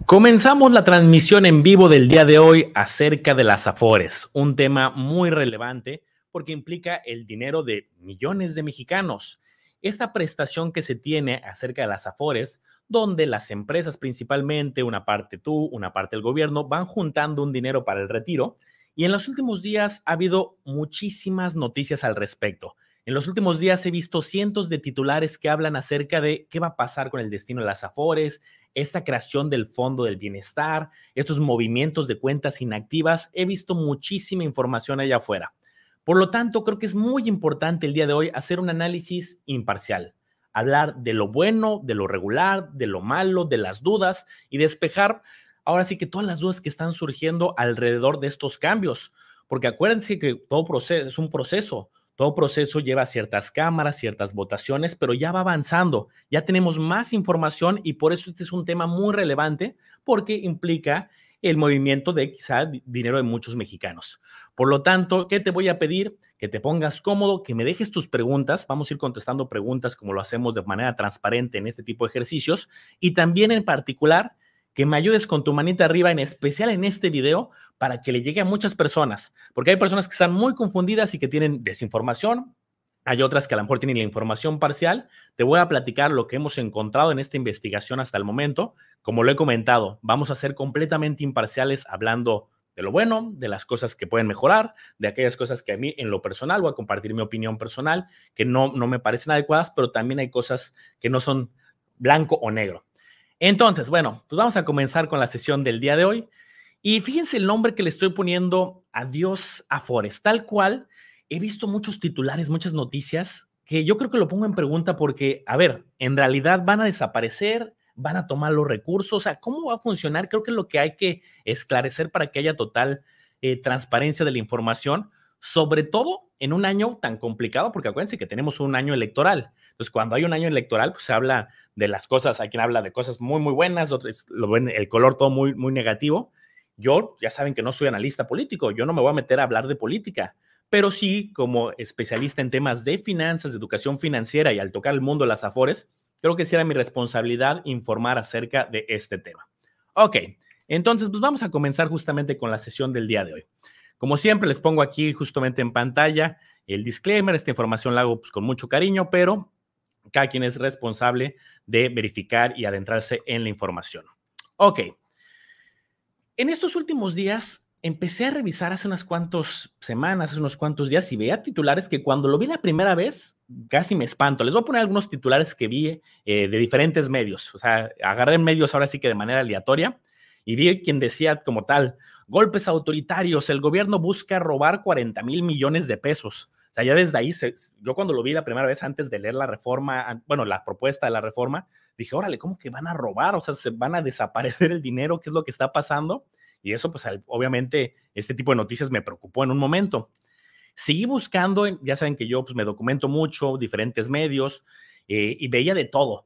Comenzamos la transmisión en vivo del día de hoy acerca de las Afores, un tema muy relevante porque implica el dinero de millones de mexicanos. Esta prestación que se tiene acerca de las Afores, donde las empresas principalmente, una parte tú, una parte el gobierno, van juntando un dinero para el retiro, y en los últimos días ha habido muchísimas noticias al respecto. En los últimos días he visto cientos de titulares que hablan acerca de qué va a pasar con el destino de las Afores, esta creación del Fondo del Bienestar, estos movimientos de cuentas inactivas. He visto muchísima información allá afuera. Por lo tanto, creo que es muy importante el día de hoy hacer un análisis imparcial, hablar de lo bueno, de lo regular, de lo malo, de las dudas y despejar ahora sí que todas las dudas que están surgiendo alrededor de estos cambios. Porque acuérdense que todo proceso es un proceso. Todo proceso lleva ciertas cámaras, ciertas votaciones, pero ya va avanzando, ya tenemos más información y por eso este es un tema muy relevante porque implica el movimiento de quizá dinero de muchos mexicanos. Por lo tanto, ¿qué te voy a pedir? Que te pongas cómodo, que me dejes tus preguntas. Vamos a ir contestando preguntas como lo hacemos de manera transparente en este tipo de ejercicios y también en particular que me ayudes con tu manita arriba, en especial en este video, para que le llegue a muchas personas, porque hay personas que están muy confundidas y que tienen desinformación, hay otras que a lo mejor tienen la información parcial. Te voy a platicar lo que hemos encontrado en esta investigación hasta el momento. Como lo he comentado, vamos a ser completamente imparciales hablando de lo bueno, de las cosas que pueden mejorar, de aquellas cosas que a mí en lo personal voy a compartir mi opinión personal, que no me parecen adecuadas, pero también hay cosas que no son blanco o negro. Entonces, bueno, pues vamos a comenzar con la sesión del día de hoy. Y fíjense el nombre que le estoy poniendo: Adiós Afores. Tal cual, he visto muchos titulares, muchas noticias, que yo creo que lo pongo en pregunta porque, a ver, en realidad van a desaparecer, van a tomar los recursos, o sea, ¿cómo va a funcionar? Creo que es lo que hay que esclarecer para que haya total transparencia de la información, sobre todo en un año tan complicado, porque acuérdense que tenemos un año electoral. Entonces, cuando hay un año electoral, pues se habla de las cosas, hay quien habla de cosas muy, muy buenas, otros lo ven el color todo muy, muy negativo. Yo, ya saben que no soy analista político, yo no me voy a meter a hablar de política, pero sí, como especialista en temas de finanzas, de educación financiera y al tocar el mundo de las Afores, creo que sí era mi responsabilidad informar acerca de este tema. Ok, entonces pues vamos a comenzar justamente con la sesión del día de hoy. Como siempre, les pongo aquí justamente en pantalla el disclaimer. Esta información la hago pues con mucho cariño, pero cada quien es responsable de verificar y adentrarse en la información. Ok. En estos últimos días empecé a revisar hace unas cuantas semanas, hace unos cuantos días, y veía titulares que cuando lo vi la primera vez casi me espanto. Les voy a poner algunos titulares que vi de diferentes medios. O sea, agarré medios ahora sí que de manera aleatoria y vi quien decía como tal: golpes autoritarios, el gobierno busca robar 40 mil millones de pesos. O sea, ya desde ahí, yo cuando lo vi la primera vez antes de leer la reforma, bueno, la propuesta de la reforma, dije, órale, ¿cómo que van a robar? O sea, se van a desaparecer el dinero, ¿qué es lo que está pasando? Y eso, pues, obviamente, este tipo de noticias me preocupó en un momento. Seguí buscando, ya saben que yo pues, me documento mucho, diferentes medios, y veía de todo.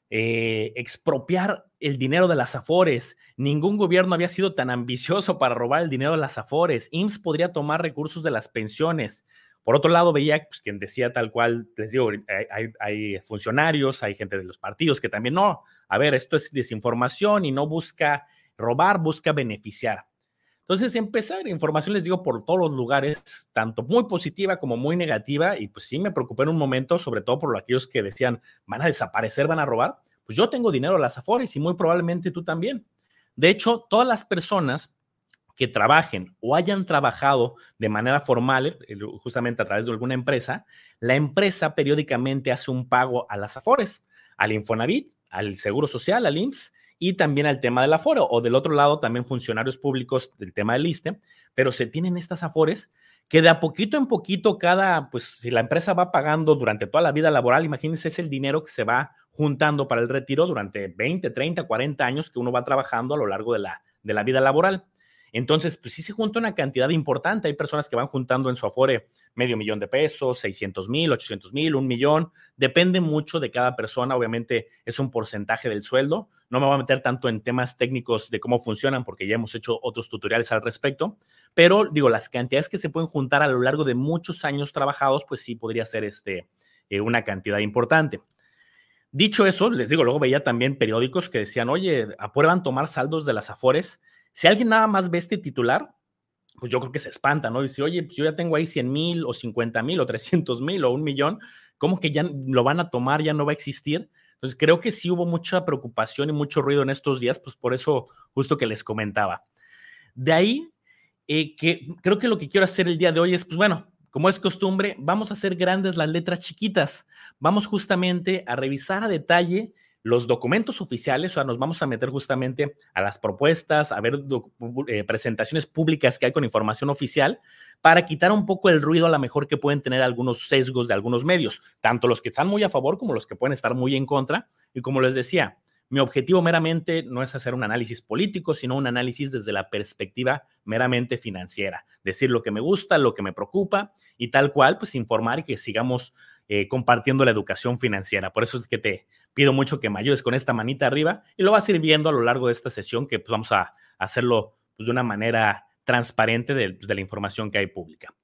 Expropiar el dinero de las Afores. Ningún gobierno había sido tan ambicioso para robar el dinero de las Afores. IMSS podría tomar recursos de las pensiones. Por otro lado, veía pues, quien decía tal cual, les digo, hay funcionarios, hay gente de los partidos que también no. A ver, esto es desinformación y no busca robar, busca beneficiar. Entonces empecé a ver información, les digo, por todos los lugares, tanto muy positiva como muy negativa, y pues sí me preocupé en un momento, sobre todo por aquellos que decían, van a desaparecer, van a robar. Pues yo tengo dinero a las Afores y muy probablemente tú también. De hecho, todas las personas que trabajen o hayan trabajado de manera formal, justamente a través de alguna empresa, la empresa periódicamente hace un pago a las Afores, al Infonavit, al Seguro Social, al IMSS, y también al tema del aforo, o del otro lado también funcionarios públicos del tema del ISSSTE, pero se tienen estas Afores que de a poquito en poquito pues si la empresa va pagando durante toda la vida laboral, imagínense, es el dinero que se va juntando para el retiro durante 20, 30, 40 años que uno va trabajando a lo largo de la vida laboral. Entonces, pues sí se junta una cantidad importante. Hay personas que van juntando en su Afore $500,000, 600,000, 800,000, 1,000,000. Depende mucho de cada persona. Obviamente es un porcentaje del sueldo. No me voy a meter tanto en temas técnicos de cómo funcionan porque ya hemos hecho otros tutoriales al respecto. Pero digo, las cantidades que se pueden juntar a lo largo de muchos años trabajados, pues sí podría ser una cantidad importante. Dicho eso, les digo, luego veía también periódicos que decían, oye, aprueban tomar saldos de las Afores. Si alguien nada más ve este titular, pues yo creo que se espanta, ¿no? Dice, oye, pues yo ya tengo ahí 100,000 o 50,000 o 300,000 o 1,000,000, ¿cómo que ya lo van a tomar, ya no va a existir? Entonces creo que sí hubo mucha preocupación y mucho ruido en estos días, pues por eso justo que les comentaba. De ahí, que creo que lo que quiero hacer el día de hoy es, pues bueno, como es costumbre, vamos a hacer grandes las letras chiquitas. Vamos justamente a revisar a detalle los documentos oficiales, o sea, nos vamos a meter justamente a las propuestas, a ver presentaciones públicas que hay con información oficial, para quitar un poco el ruido a lo mejor que pueden tener algunos sesgos de algunos medios, tanto los que están muy a favor como los que pueden estar muy en contra. Y como les decía, mi objetivo meramente no es hacer un análisis político, sino un análisis desde la perspectiva meramente financiera. Decir lo que me gusta, lo que me preocupa y tal cual, pues informar y que sigamos compartiendo la educación financiera. Por eso es que te pido mucho que me ayudes con esta manita arriba y lo vas a ir viendo a lo largo de esta sesión, que pues vamos a hacerlo pues, de una manera transparente de la información que hay pública.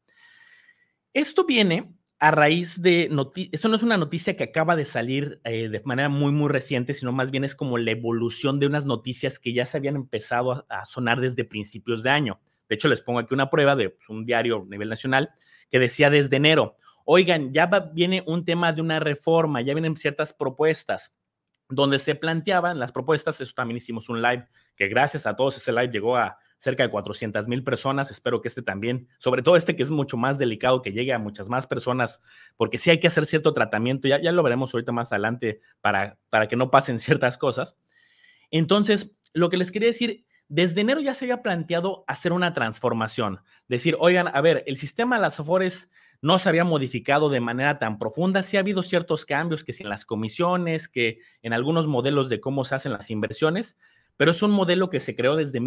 Esto viene a raíz de, esto no es una noticia que acaba de salir de manera muy, muy reciente, sino más bien es como la evolución de unas noticias que ya se habían empezado a sonar desde principios de año. De hecho, les pongo aquí una prueba de pues, un diario a nivel nacional que decía desde enero, oigan, ya viene un tema de una reforma, ya vienen ciertas propuestas donde se planteaban las propuestas. Eso también hicimos un live, que gracias a todos ese live llegó a cerca de 400,000 personas. Espero que este también, sobre todo este que es mucho más delicado, que llegue a muchas más personas, porque sí hay que hacer cierto tratamiento, ya lo veremos ahorita más adelante para que no pasen ciertas cosas. Entonces, lo que les quería decir, desde enero ya se había planteado hacer una transformación, decir, oigan, a ver, el sistema de las Afores no se había modificado de manera tan profunda, sí ha habido ciertos cambios, que si en las comisiones, que en algunos modelos de cómo se hacen las inversiones, pero es un modelo que se creó desde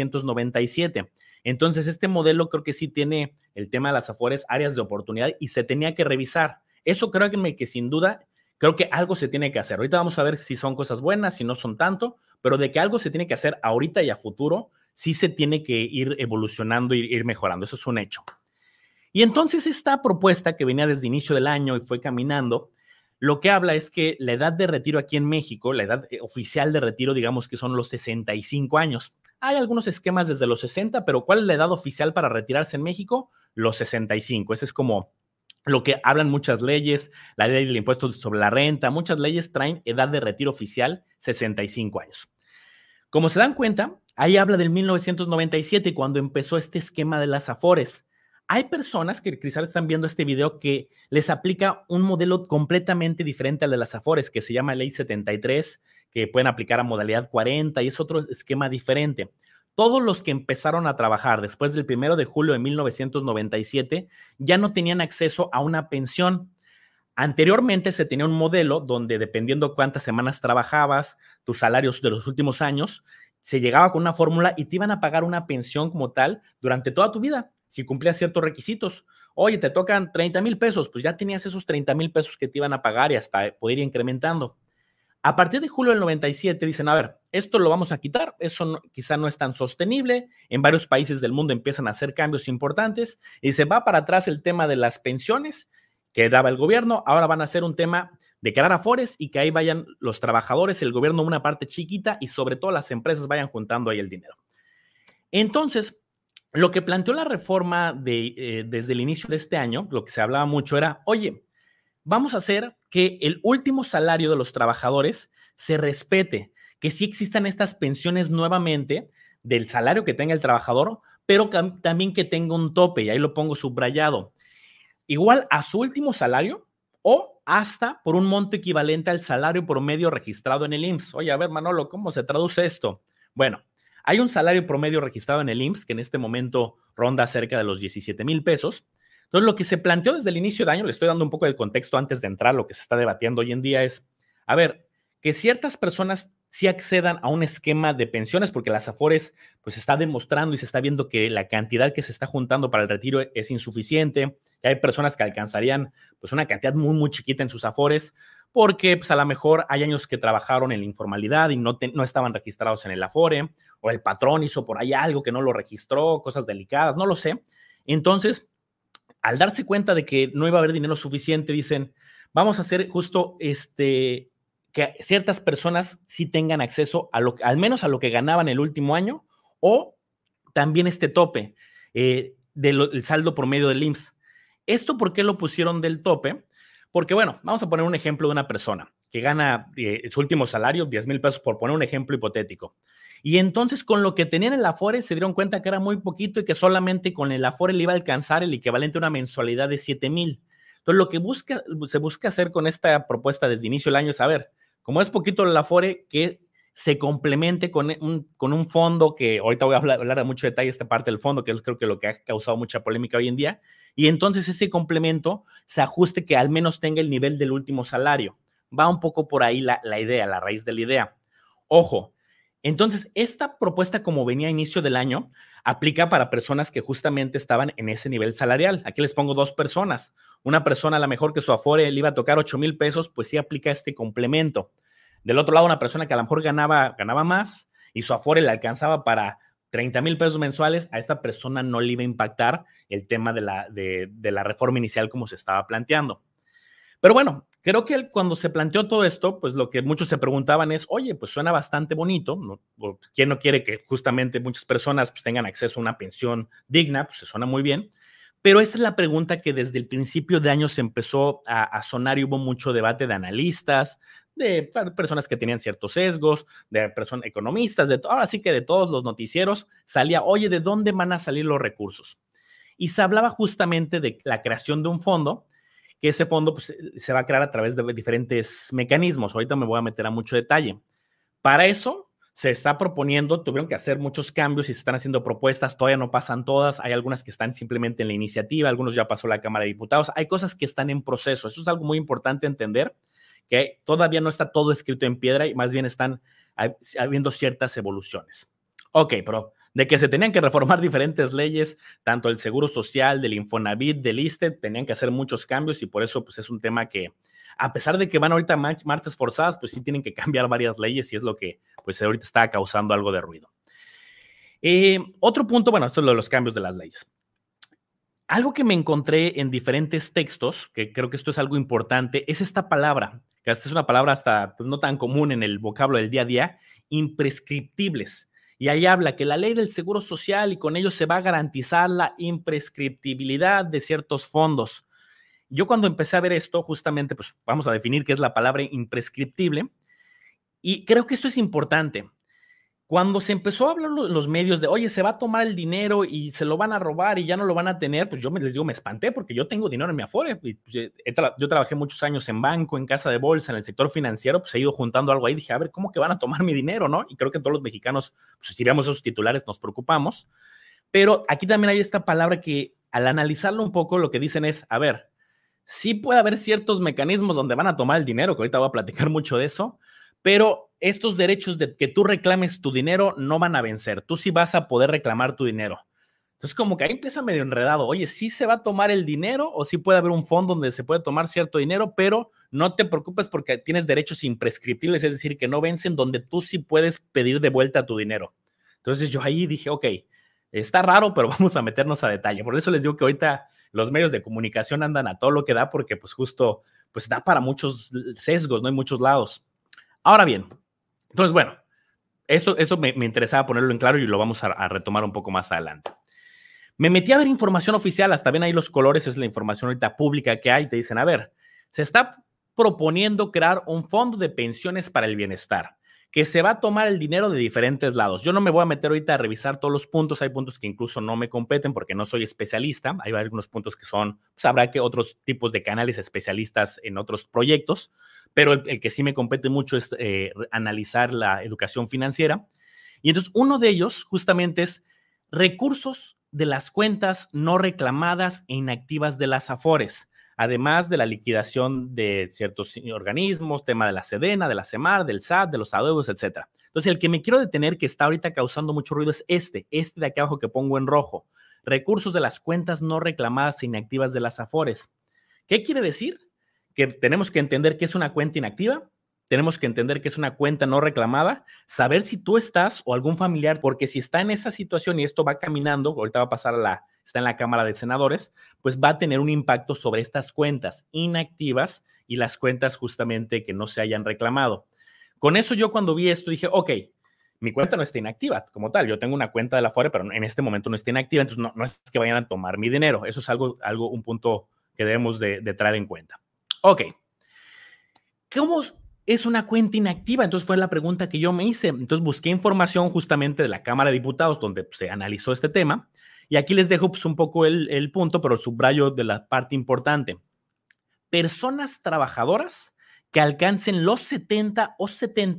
1997. Entonces, este modelo creo que sí tiene el tema de las Afores, áreas de oportunidad, y se tenía que revisar. Eso creo que sin duda, creo que algo se tiene que hacer. Ahorita vamos a ver si son cosas buenas, si no son tanto, pero de que algo se tiene que hacer ahorita y a futuro, sí se tiene que ir evolucionando y ir mejorando. Eso es un hecho. Y entonces esta propuesta que venía desde inicio del año y fue caminando, lo que habla es que la edad de retiro aquí en México, la edad oficial de retiro, digamos que son los 65 años. Hay algunos esquemas desde los 60, pero ¿cuál es la edad oficial para retirarse en México? Los 65. Ese es como lo que hablan muchas leyes, la ley del impuesto sobre la renta, muchas leyes traen edad de retiro oficial 65 años. Como se dan cuenta, ahí habla del 1997, cuando empezó este esquema de las Afores. Hay personas que quizás están viendo este video que les aplica un modelo completamente diferente al de las Afores, que se llama Ley 73, que pueden aplicar a modalidad 40 y es otro esquema diferente. Todos los que empezaron a trabajar después del 1 de julio de 1997 ya no tenían acceso a una pensión. Anteriormente se tenía un modelo donde, dependiendo cuántas semanas trabajabas, tus salarios de los últimos años, se llegaba con una fórmula y te iban a pagar una pensión como tal durante toda tu vida, si cumplías ciertos requisitos. Oye, te tocan 30,000 pesos, pues ya tenías esos 30,000 pesos que te iban a pagar y hasta poder ir incrementando. A partir de julio del 97 dicen, a ver, esto lo vamos a quitar, eso no, quizá no es tan sostenible, en varios países del mundo empiezan a hacer cambios importantes y se va para atrás el tema de las pensiones que daba el gobierno, ahora van a ser un tema de crear afores y que ahí vayan los trabajadores, el gobierno una parte chiquita y sobre todo las empresas vayan juntando ahí el dinero. Entonces, lo que planteó la reforma desde el inicio de este año, lo que se hablaba mucho era, oye, vamos a hacer que el último salario de los trabajadores se respete, que sí existan estas pensiones nuevamente del salario que tenga el trabajador, pero también que tenga un tope, y ahí lo pongo subrayado, igual a su último salario o hasta por un monto equivalente al salario promedio registrado en el IMSS. Oye, a ver, Manolo, ¿cómo se traduce esto? Bueno, hay un salario promedio registrado en el IMSS que en este momento ronda cerca de los 17,000 pesos. Entonces, lo que se planteó desde el inicio de año, le estoy dando un poco de contexto antes de entrar, lo que se está debatiendo hoy en día es, a ver, que ciertas personas sí accedan a un esquema de pensiones, porque las Afores pues está demostrando y se está viendo que la cantidad que se está juntando para el retiro es insuficiente, que hay personas que alcanzarían pues una cantidad muy, muy chiquita en sus Afores, porque pues a lo mejor hay años que trabajaron en la informalidad y no estaban registrados en el Afore, o el patrón hizo por ahí algo que no lo registró, cosas delicadas, no lo sé. Entonces, al darse cuenta de que no iba a haber dinero suficiente, dicen, vamos a hacer justo que que ciertas personas sí tengan acceso al menos a lo que ganaban el último año, o también este tope del saldo promedio del IMSS. ¿Esto por qué lo pusieron del tope? Porque, bueno, vamos a poner un ejemplo de una persona que gana su último salario, 10,000 pesos, por poner un ejemplo hipotético. Y entonces, con lo que tenían en el Afore, se dieron cuenta que era muy poquito y que solamente con el Afore le iba a alcanzar el equivalente a una mensualidad de 7,000. Entonces, lo que se busca hacer con esta propuesta desde inicio del año es, a ver, como es poquito el Afore, que se complemente con un fondo que ahorita voy a hablar de mucho detalle esta parte del fondo, que es creo que lo que ha causado mucha polémica hoy en día, y entonces ese complemento se ajuste que al menos tenga el nivel del último salario. Va un poco por ahí la idea, la raíz de la idea. Ojo, entonces esta propuesta, como venía a inicio del año, aplica para personas que justamente estaban en ese nivel salarial. Aquí les pongo dos personas. Una persona a lo mejor que su Afore le iba a tocar 8,000 pesos, pues sí aplica este complemento. Del otro lado, una persona que a lo mejor ganaba más y su Afore le alcanzaba para 30,000 pesos mensuales, a esta persona no le iba a impactar el tema de la reforma inicial como se estaba planteando. Pero bueno, creo que cuando se planteó todo esto, pues lo que muchos se preguntaban es, oye, pues suena bastante bonito, ¿no? ¿Quién no quiere que justamente muchas personas pues, tengan acceso a una pensión digna? Pues se suena muy bien. Pero esta es la pregunta que desde el principio de año se empezó a sonar y hubo mucho debate de analistas, de personas que tenían ciertos sesgos, de personas economistas, ahora sí que de todos los noticieros salía, oye, ¿de dónde van a salir los recursos? Y se hablaba justamente de la creación de un fondo, que ese fondo pues, se va a crear a través de diferentes mecanismos. Ahorita me voy a meter a mucho detalle. Para eso se está proponiendo, tuvieron que hacer muchos cambios y se están haciendo propuestas, todavía no pasan todas, hay algunas que están simplemente en la iniciativa, algunos ya pasó la Cámara de Diputados, hay cosas que están en proceso. Eso es algo muy importante entender, que todavía no está todo escrito en piedra y más bien están habiendo ciertas evoluciones. Ok, pero de que se tenían que reformar diferentes leyes, tanto el Seguro Social, del Infonavit, del ISSSTE, tenían que hacer muchos cambios y por eso pues es un tema que, a pesar de que van ahorita marchas forzadas, pues sí tienen que cambiar varias leyes y es lo que pues ahorita está causando algo de ruido. Otro punto, bueno, esto es lo de los cambios de las leyes. Algo que me encontré en diferentes textos, que creo que esto es algo importante, es esta palabra, que esta es una palabra hasta pues, no tan común en el vocablo del día a día, imprescriptibles. Y ahí habla que la ley del Seguro Social y con ello se va a garantizar la imprescriptibilidad de ciertos fondos. Yo cuando empecé a ver esto, justamente, pues vamos a definir qué es la palabra imprescriptible. Y creo que esto es importante. Cuando se empezó a hablar en los medios de, oye, se va a tomar el dinero y se lo van a robar y ya no lo van a tener, pues yo les digo, me espanté porque yo tengo dinero en mi Afore. Yo trabajé muchos años en banco, en casa de bolsa, en el sector financiero, pues he ido juntando algo ahí. Dije, a ver, ¿cómo que van a tomar mi dinero, no? Y creo que todos los mexicanos, pues si vemos esos titulares, nos preocupamos. Pero aquí también hay esta palabra que al analizarlo un poco, lo que dicen es, a ver, sí puede haber ciertos mecanismos donde van a tomar el dinero, que ahorita voy a platicar mucho de eso, pero estos derechos de que tú reclames tu dinero no van a vencer. Tú sí vas a poder reclamar tu dinero. Entonces, como que ahí empieza medio enredado. Oye, ¿sí se va a tomar el dinero o sí puede haber un fondo donde se puede tomar cierto dinero, pero no te preocupes porque tienes derechos imprescriptibles, es decir, que no vencen, donde tú sí puedes pedir de vuelta tu dinero? Entonces, yo ahí dije, ok, está raro, pero vamos a meternos a detalle. Por eso les digo que ahorita los medios de comunicación andan a todo lo que da porque pues justo pues da para muchos sesgos, no hay muchos lados. Ahora bien, entonces, bueno, esto me interesaba ponerlo en claro y lo vamos a retomar un poco más adelante. Me metí a ver información oficial, hasta ven ahí los colores, es la información ahorita pública que hay, te dicen, a ver, se está proponiendo crear un fondo de pensiones para el bienestar, que se va a tomar el dinero de diferentes lados. Yo no me voy a meter ahorita a revisar todos los puntos, hay puntos que incluso no me competen porque no soy especialista, hay algunos puntos que son, pues habrá que otros tipos de canales especialistas en otros proyectos, pero el que sí me compete mucho es analizar la educación financiera. Y entonces uno de ellos justamente es recursos de las cuentas no reclamadas e inactivas de las Afores, además de la liquidación de ciertos organismos, tema de la Sedena, de la Semar, del SAT, de los adeudos, etc. Entonces, el que me quiero detener, que está ahorita causando mucho ruido, es este de aquí abajo que pongo en rojo. Recursos de las cuentas no reclamadas e inactivas de las Afores. ¿Qué quiere decir? Que tenemos que entender qué es una cuenta inactiva, tenemos que entender que es una cuenta no reclamada, saber si tú estás o algún familiar, porque si está en esa situación y esto va caminando, ahorita va a pasar a la está en la Cámara de Senadores, pues va a tener un impacto sobre estas cuentas inactivas y las cuentas justamente que no se hayan reclamado. Con eso yo cuando vi esto dije, ok, mi cuenta no está inactiva como tal, yo tengo una cuenta de la Afore, pero en este momento no está inactiva, entonces no es que vayan a tomar mi dinero, eso es un punto que debemos de traer en cuenta. Ok, ¿cómo es una cuenta inactiva? Entonces fue la pregunta que yo me hice. Entonces busqué información justamente de la Cámara de Diputados donde pues, se analizó este tema y aquí les dejo pues, un poco el punto, pero subrayo de la parte importante. Personas trabajadoras que alcancen los 70 o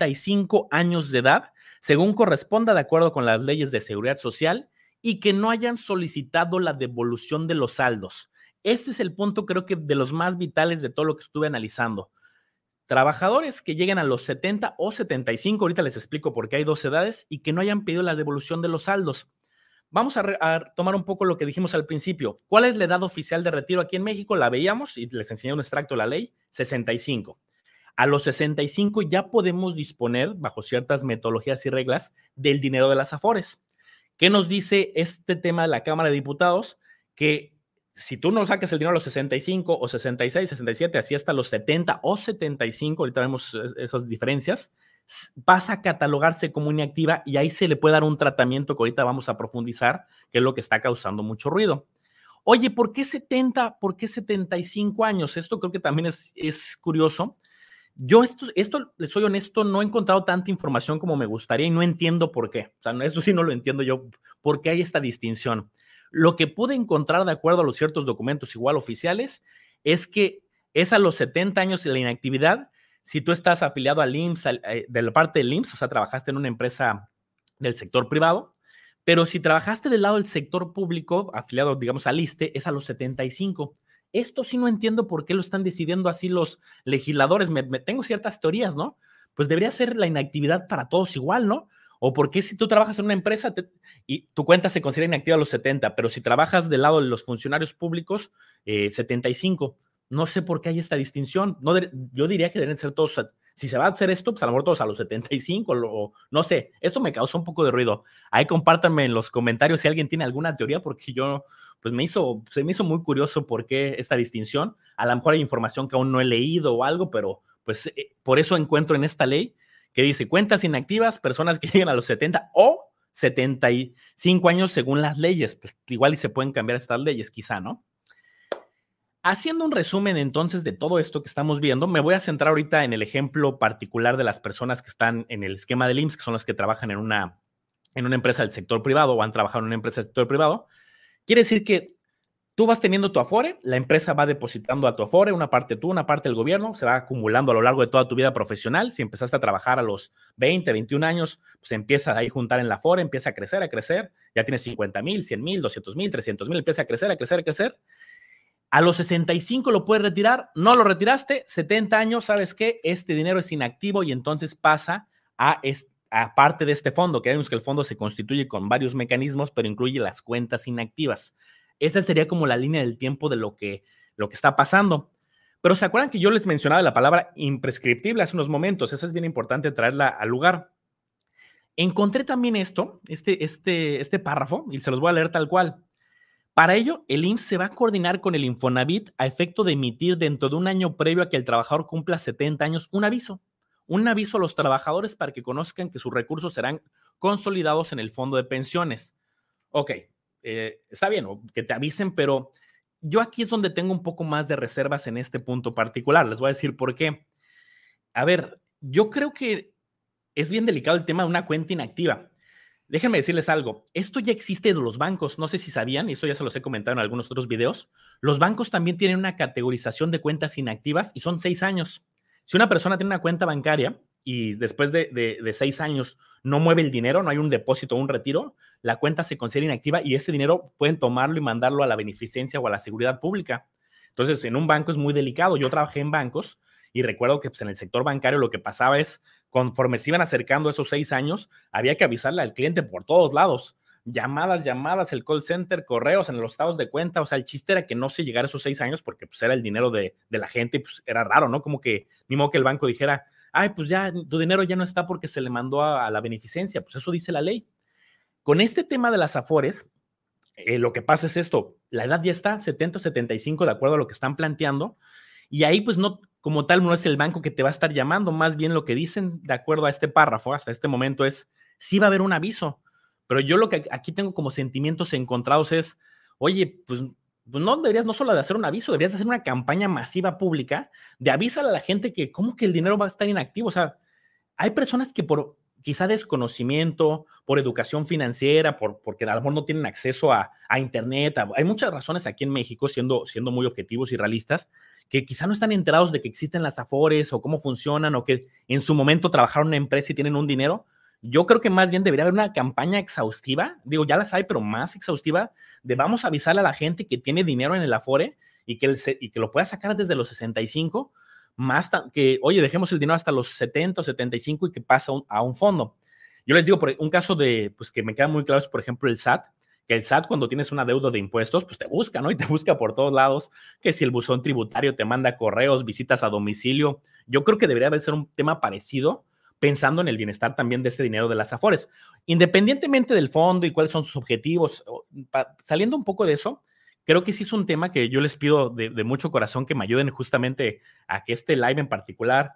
75 años de edad, según corresponda de acuerdo con las leyes de seguridad social, y que no hayan solicitado la devolución de los saldos. Este es el punto, creo que de los más vitales de todo lo que estuve analizando. Trabajadores que lleguen a los 70 o 75, ahorita les explico por qué hay dos edades, y que no hayan pedido la devolución de los saldos. Vamos a tomar un poco lo que dijimos al principio. ¿Cuál es la edad oficial de retiro aquí en México? La veíamos y les enseñé un extracto de la ley, 65. A los 65 ya podemos disponer, bajo ciertas metodologías y reglas, del dinero de las Afores. ¿Qué nos dice este tema de la Cámara de Diputados? Que si tú no sacas el dinero a los 65 o 66, 67, así hasta los 70 o 75, ahorita vemos esas diferencias, pasa a catalogarse como inactiva y ahí se le puede dar un tratamiento que ahorita vamos a profundizar, que es lo que está causando mucho ruido. Oye, ¿por qué 70? ¿Por qué 75 años? Esto creo que también es curioso. Yo esto, les soy honesto, no he encontrado tanta información como me gustaría y no entiendo por qué. O sea, esto sí no lo entiendo yo, por qué hay esta distinción. Lo que pude encontrar de acuerdo a los ciertos documentos igual oficiales es que es a los 70 años de la inactividad si tú estás afiliado al IMSS, de la parte del IMSS, o sea, trabajaste en una empresa del sector privado, pero si trabajaste del lado del sector público, afiliado, digamos, al ISSSTE, es a los 75. Esto sí no entiendo por qué lo están decidiendo así los legisladores. Tengo ciertas teorías, ¿no? Pues debería ser la inactividad para todos igual, ¿no? O por qué si tú trabajas en una empresa y tu cuenta se considera inactiva a los 70, pero si trabajas del lado de los funcionarios públicos, 75. No sé por qué hay esta distinción. No, yo diría que deben ser todos, si se va a hacer esto, pues a lo mejor todos a los 75, no sé. Esto me causó un poco de ruido. Ahí compártanme en los comentarios si alguien tiene alguna teoría, porque yo, pues se me hizo muy curioso por qué esta distinción. A lo mejor hay información que aún no he leído o algo, pero pues por eso encuentro en esta ley que dice cuentas inactivas, personas que llegan a los 70 o 75 años según las leyes. Pues igual y se pueden cambiar estas leyes, quizá, ¿no? Haciendo un resumen entonces de todo esto que estamos viendo, me voy a centrar ahorita en el ejemplo particular de las personas que están en el esquema del IMSS, que son las que trabajan en una empresa del sector privado o han trabajado en una empresa del sector privado. Quiere decir que tú vas teniendo tu Afore, la empresa va depositando a tu Afore, una parte tú, una parte el gobierno, se va acumulando a lo largo de toda tu vida profesional. Si empezaste a trabajar a los 20, 21 años, pues empieza ahí a juntar en la Afore, empieza a crecer, ya tienes 50,000, 100,000, 200,000, 300,000, empieza a crecer, a crecer, a crecer. A los 65 lo puedes retirar, no lo retiraste, 70 años, ¿sabes qué? Este dinero es inactivo y entonces pasa a parte de este fondo, que vemos que el fondo se constituye con varios mecanismos, pero incluye las cuentas inactivas. Esta sería como la línea del tiempo de lo que está pasando. Pero ¿se acuerdan que yo les mencionaba la palabra imprescriptible hace unos momentos? Esa es bien importante traerla al lugar. Encontré también este párrafo y se los voy a leer tal cual. Para ello, el IMSS se va a coordinar con el Infonavit a efecto de emitir dentro de un año previo a que el trabajador cumpla 70 años un aviso a los trabajadores para que conozcan que sus recursos serán consolidados en el fondo de pensiones. Ok, está bien, que te avisen, pero yo aquí es donde tengo un poco más de reservas en este punto particular. Les voy a decir por qué. A ver, yo creo que es bien delicado el tema de una cuenta inactiva. Déjenme decirles algo, esto ya existe de los bancos, no sé si sabían, y esto ya se los he comentado en algunos otros videos, los bancos también tienen una categorización de cuentas inactivas y son 6 años. Si una persona tiene una cuenta bancaria y después de 6 años no mueve el dinero, no hay un depósito o un retiro, la cuenta se considera inactiva y ese dinero pueden tomarlo y mandarlo a la beneficencia o a la seguridad pública. Entonces, en un banco es muy delicado. Yo trabajé en bancos y recuerdo que pues, en el sector bancario lo que pasaba es conforme se iban acercando esos 6 años, había que avisarle al cliente por todos lados. Llamadas, el call center, correos en los estados de cuenta. O sea, el chiste era que no se llegara a esos 6 años porque pues, era el dinero de la gente y pues, era raro, ¿no? Como que ni modo que el banco dijera, ay, pues ya tu dinero ya no está porque se le mandó a la beneficencia. Pues eso dice la ley. Con este tema de las Afores, Lo que pasa es esto, la edad ya está 70 o 75 de acuerdo a lo que están planteando, y ahí pues no, como tal, no es el banco que te va a estar llamando, más bien lo que dicen de acuerdo a este párrafo hasta este momento es, sí va a haber un aviso, pero yo lo que aquí tengo como sentimientos encontrados es, oye, pues no deberías no solo de hacer un aviso, deberías hacer una campaña masiva pública de avísale a la gente que cómo que el dinero va a estar inactivo, o sea, hay personas que por quizá desconocimiento, por educación financiera, porque a lo mejor no tienen acceso a Internet. Hay muchas razones aquí en México, siendo muy objetivos y realistas, que quizá no están enterados de que existen las Afores o cómo funcionan o que en su momento trabajaron en una empresa y tienen un dinero. Yo creo que más bien debería haber una campaña exhaustiva, digo, ya las hay, pero más exhaustiva, de vamos a avisarle a la gente que tiene dinero en el Afore y que lo pueda sacar desde los 65 más que, oye, dejemos el dinero hasta los 70 o 75 y que pasa a un fondo. Yo les digo, por un caso de, pues que me queda muy claro es, por ejemplo, el SAT, que el SAT cuando tienes una deuda de impuestos, pues te busca, ¿no? Y te busca por todos lados, que si el buzón tributario te manda correos, visitas a domicilio. Yo creo que debería ser un tema parecido, pensando en el bienestar también de este dinero de las Afores. Independientemente del fondo y cuáles son sus objetivos, saliendo un poco de eso, creo que sí es un tema que yo les pido de mucho corazón que me ayuden justamente a que este live en particular,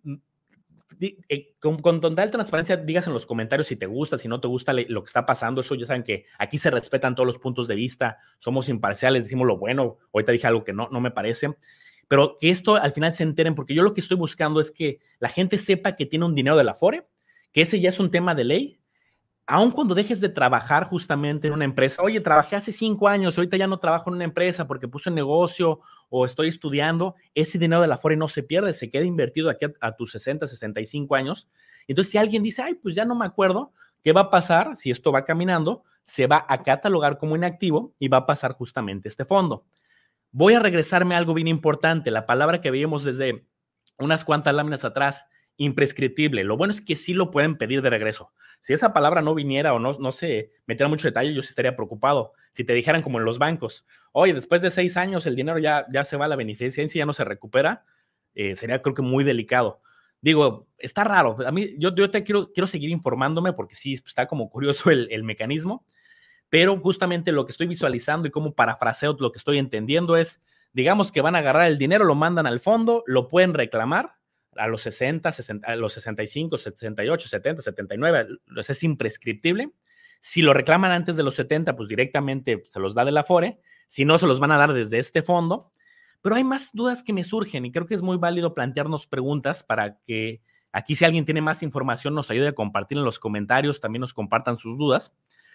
con total transparencia, digas en los comentarios si te gusta, si no te gusta lo que está pasando. Eso ya saben que aquí se respetan todos los puntos de vista, somos imparciales, decimos lo bueno. Ahorita dije algo que no me parece, pero que esto al final se enteren, porque yo lo que estoy buscando es que la gente sepa que tiene un dinero de la Afore, que ese ya es un tema de ley. Aun cuando dejes de trabajar justamente en una empresa, oye, trabajé hace 5 años, ahorita ya no trabajo en una empresa porque puse un negocio o estoy estudiando, ese dinero de la Afore no se pierde, se queda invertido aquí a tus 60, 65 años. Entonces, si alguien dice, ay, pues ya no me acuerdo, ¿qué va a pasar si esto va caminando? Se va a catalogar como inactivo y va a pasar justamente este fondo. Voy a regresarme a algo bien importante, la palabra que veíamos desde unas cuantas láminas atrás, imprescriptible. Lo bueno es que sí lo pueden pedir de regreso. Si esa palabra no viniera o no se metiera mucho detalle, yo sí estaría preocupado. Si te dijeran como en los bancos, oye, después de 6 años el dinero ya se va a la beneficencia, ya no se recupera, sería creo que muy delicado. Digo, está raro. A mí, yo te quiero seguir informándome porque sí está como curioso el mecanismo, pero justamente lo que estoy visualizando y como parafraseo lo que estoy entendiendo es, digamos que van a agarrar el dinero, lo mandan al fondo, lo pueden reclamar a los 60, 60 a los 65, 68, 70, 79, es imprescriptible. Si lo reclaman antes de los 70, pues directamente se los da de la Afore, si no, se los van a dar desde este fondo. Pero hay más dudas que me surgen y creo que es muy válido plantearnos preguntas para que aquí, si alguien tiene más información, nos ayude a compartir en los comentarios, también nos compartan sus dudas.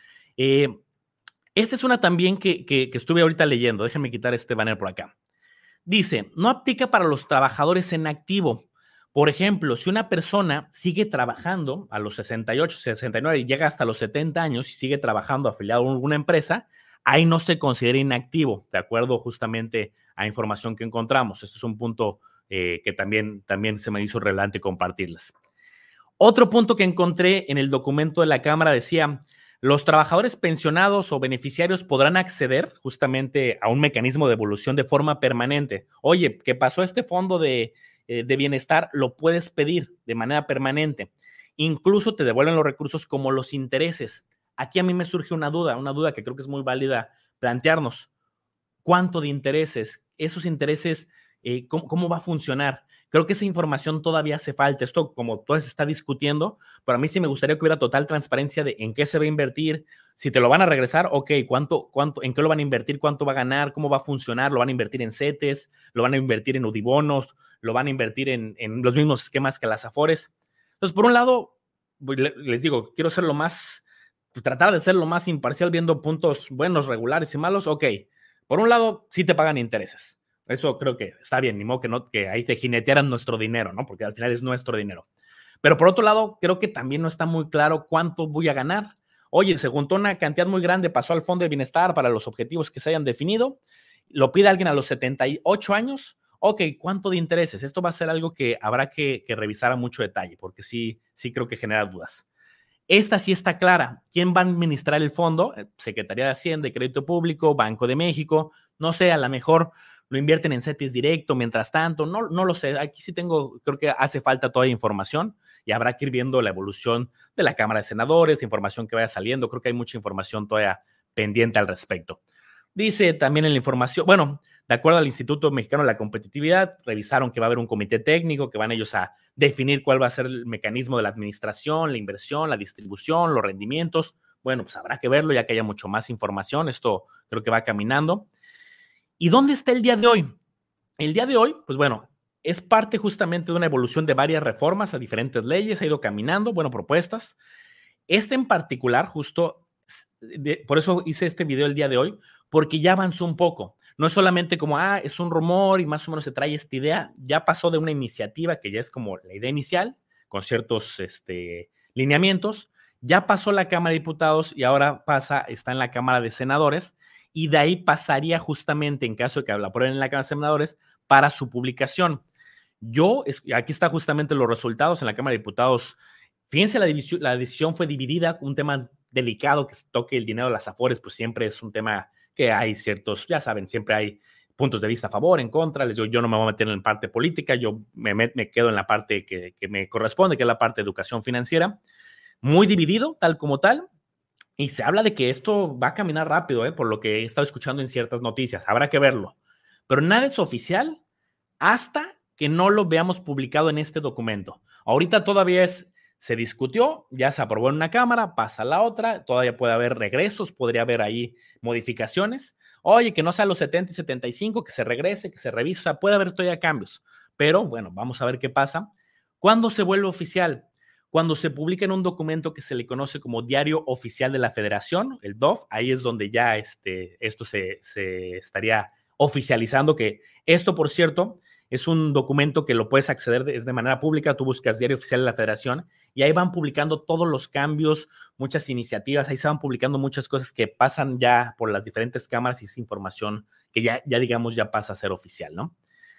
Esta es una también que estuve ahorita leyendo. Déjenme quitar este banner por acá. Dice, no aplica para los trabajadores en activo. Por ejemplo, si una persona sigue trabajando a los 68, 69 y llega hasta los 70 años y sigue trabajando afiliado a alguna empresa, ahí no se considera inactivo, de acuerdo justamente a información que encontramos. Este es un punto que también se me hizo relevante compartirles. Otro punto que encontré en el documento de la Cámara decía, los trabajadores pensionados o beneficiarios podrán acceder justamente a un mecanismo de evolución de forma permanente. Oye, ¿qué pasó este fondo de bienestar? Lo puedes pedir de manera permanente. Incluso te devuelven los recursos como los intereses. Aquí a mí me surge una duda que creo que es muy válida plantearnos. ¿Cuánto de intereses? Esos intereses, ¿cómo va a funcionar? Creo que esa información todavía hace falta. Esto, como todo se está discutiendo, pero a mí sí me gustaría que hubiera total transparencia de en qué se va a invertir, si te lo van a regresar, ok, en qué lo van a invertir, cuánto va a ganar, cómo va a funcionar, lo van a invertir en CETES, lo van a invertir en UDIbonos, lo van a invertir en los mismos esquemas que las Afores. Entonces, por un lado, les digo, quiero ser tratar de ser lo más imparcial viendo puntos buenos, regulares y malos, ok. Por un lado, sí te pagan intereses. Eso creo que está bien, ni modo que ahí te jinetearan nuestro dinero, ¿no? Porque al final es nuestro dinero. Pero por otro lado, creo que también no está muy claro cuánto voy a ganar. Oye, se juntó una cantidad muy grande, pasó al Fondo de Bienestar para los objetivos que se hayan definido, lo pide alguien a los 78 años, ok, ¿cuánto de intereses? Esto va a ser algo que habrá que revisar a mucho detalle, porque sí creo que genera dudas. Esta sí está clara. ¿Quién va a administrar el fondo? Secretaría de Hacienda y Crédito Público, Banco de México, no sé, a lo mejor lo invierten en CETES directo, mientras tanto, no lo sé. Aquí sí creo que hace falta toda información y habrá que ir viendo la evolución de la Cámara de Senadores, información que vaya saliendo. Creo que hay mucha información todavía pendiente al respecto. Dice también en la información, bueno, de acuerdo al Instituto Mexicano de la Competitividad, revisaron que va a haber un comité técnico, que van ellos a definir cuál va a ser el mecanismo de la administración, la inversión, la distribución, los rendimientos. Bueno, pues habrá que verlo ya que haya mucho más información. Esto creo que va caminando. ¿Y dónde está el día de hoy? El día de hoy, pues bueno, es parte justamente de una evolución de varias reformas a diferentes leyes, ha ido caminando, bueno, propuestas. Este en particular, justo, por eso hice este video el día de hoy, porque ya avanzó un poco. No es solamente como, es un rumor y más o menos se trae esta idea, ya pasó de una iniciativa que ya es como la idea inicial, con ciertos lineamientos, ya pasó la Cámara de Diputados y ahora está en la Cámara de Senadores, y de ahí pasaría justamente, en caso de que la aprueben en la Cámara de Senadores, para su publicación. Aquí está justamente los resultados en la Cámara de Diputados. Fíjense, la decisión fue dividida, un tema delicado que toque el dinero de las Afores, pues siempre es un tema que hay ciertos, ya saben, siempre hay puntos de vista a favor, en contra. Les digo, yo no me voy a meter en la parte política, yo me quedo en la parte que me corresponde, que es la parte de educación financiera. Muy dividido, tal como tal. Y se habla de que esto va a caminar rápido, por lo que he estado escuchando en ciertas noticias. Habrá que verlo. Pero nada es oficial hasta que no lo veamos publicado en este documento. Ahorita todavía se discutió, ya se aprobó en una cámara, pasa a la otra, todavía puede haber regresos, podría haber ahí modificaciones. Oye, que no sea los 70 y 75, que se regrese, que se revise, o sea, puede haber todavía cambios. Pero bueno, vamos a ver qué pasa. ¿Cuándo se vuelve oficial? Cuando se publica en un documento que se le conoce como Diario Oficial de la Federación, el DOF, ahí es donde ya esto se estaría oficializando, que esto, por cierto, es un documento que lo puedes acceder de manera pública. Tú buscas Diario Oficial de la Federación y ahí van publicando todos los cambios, muchas iniciativas, ahí se van publicando muchas cosas que pasan ya por las diferentes cámaras y es información que ya digamos, ya pasa a ser oficial, ¿no?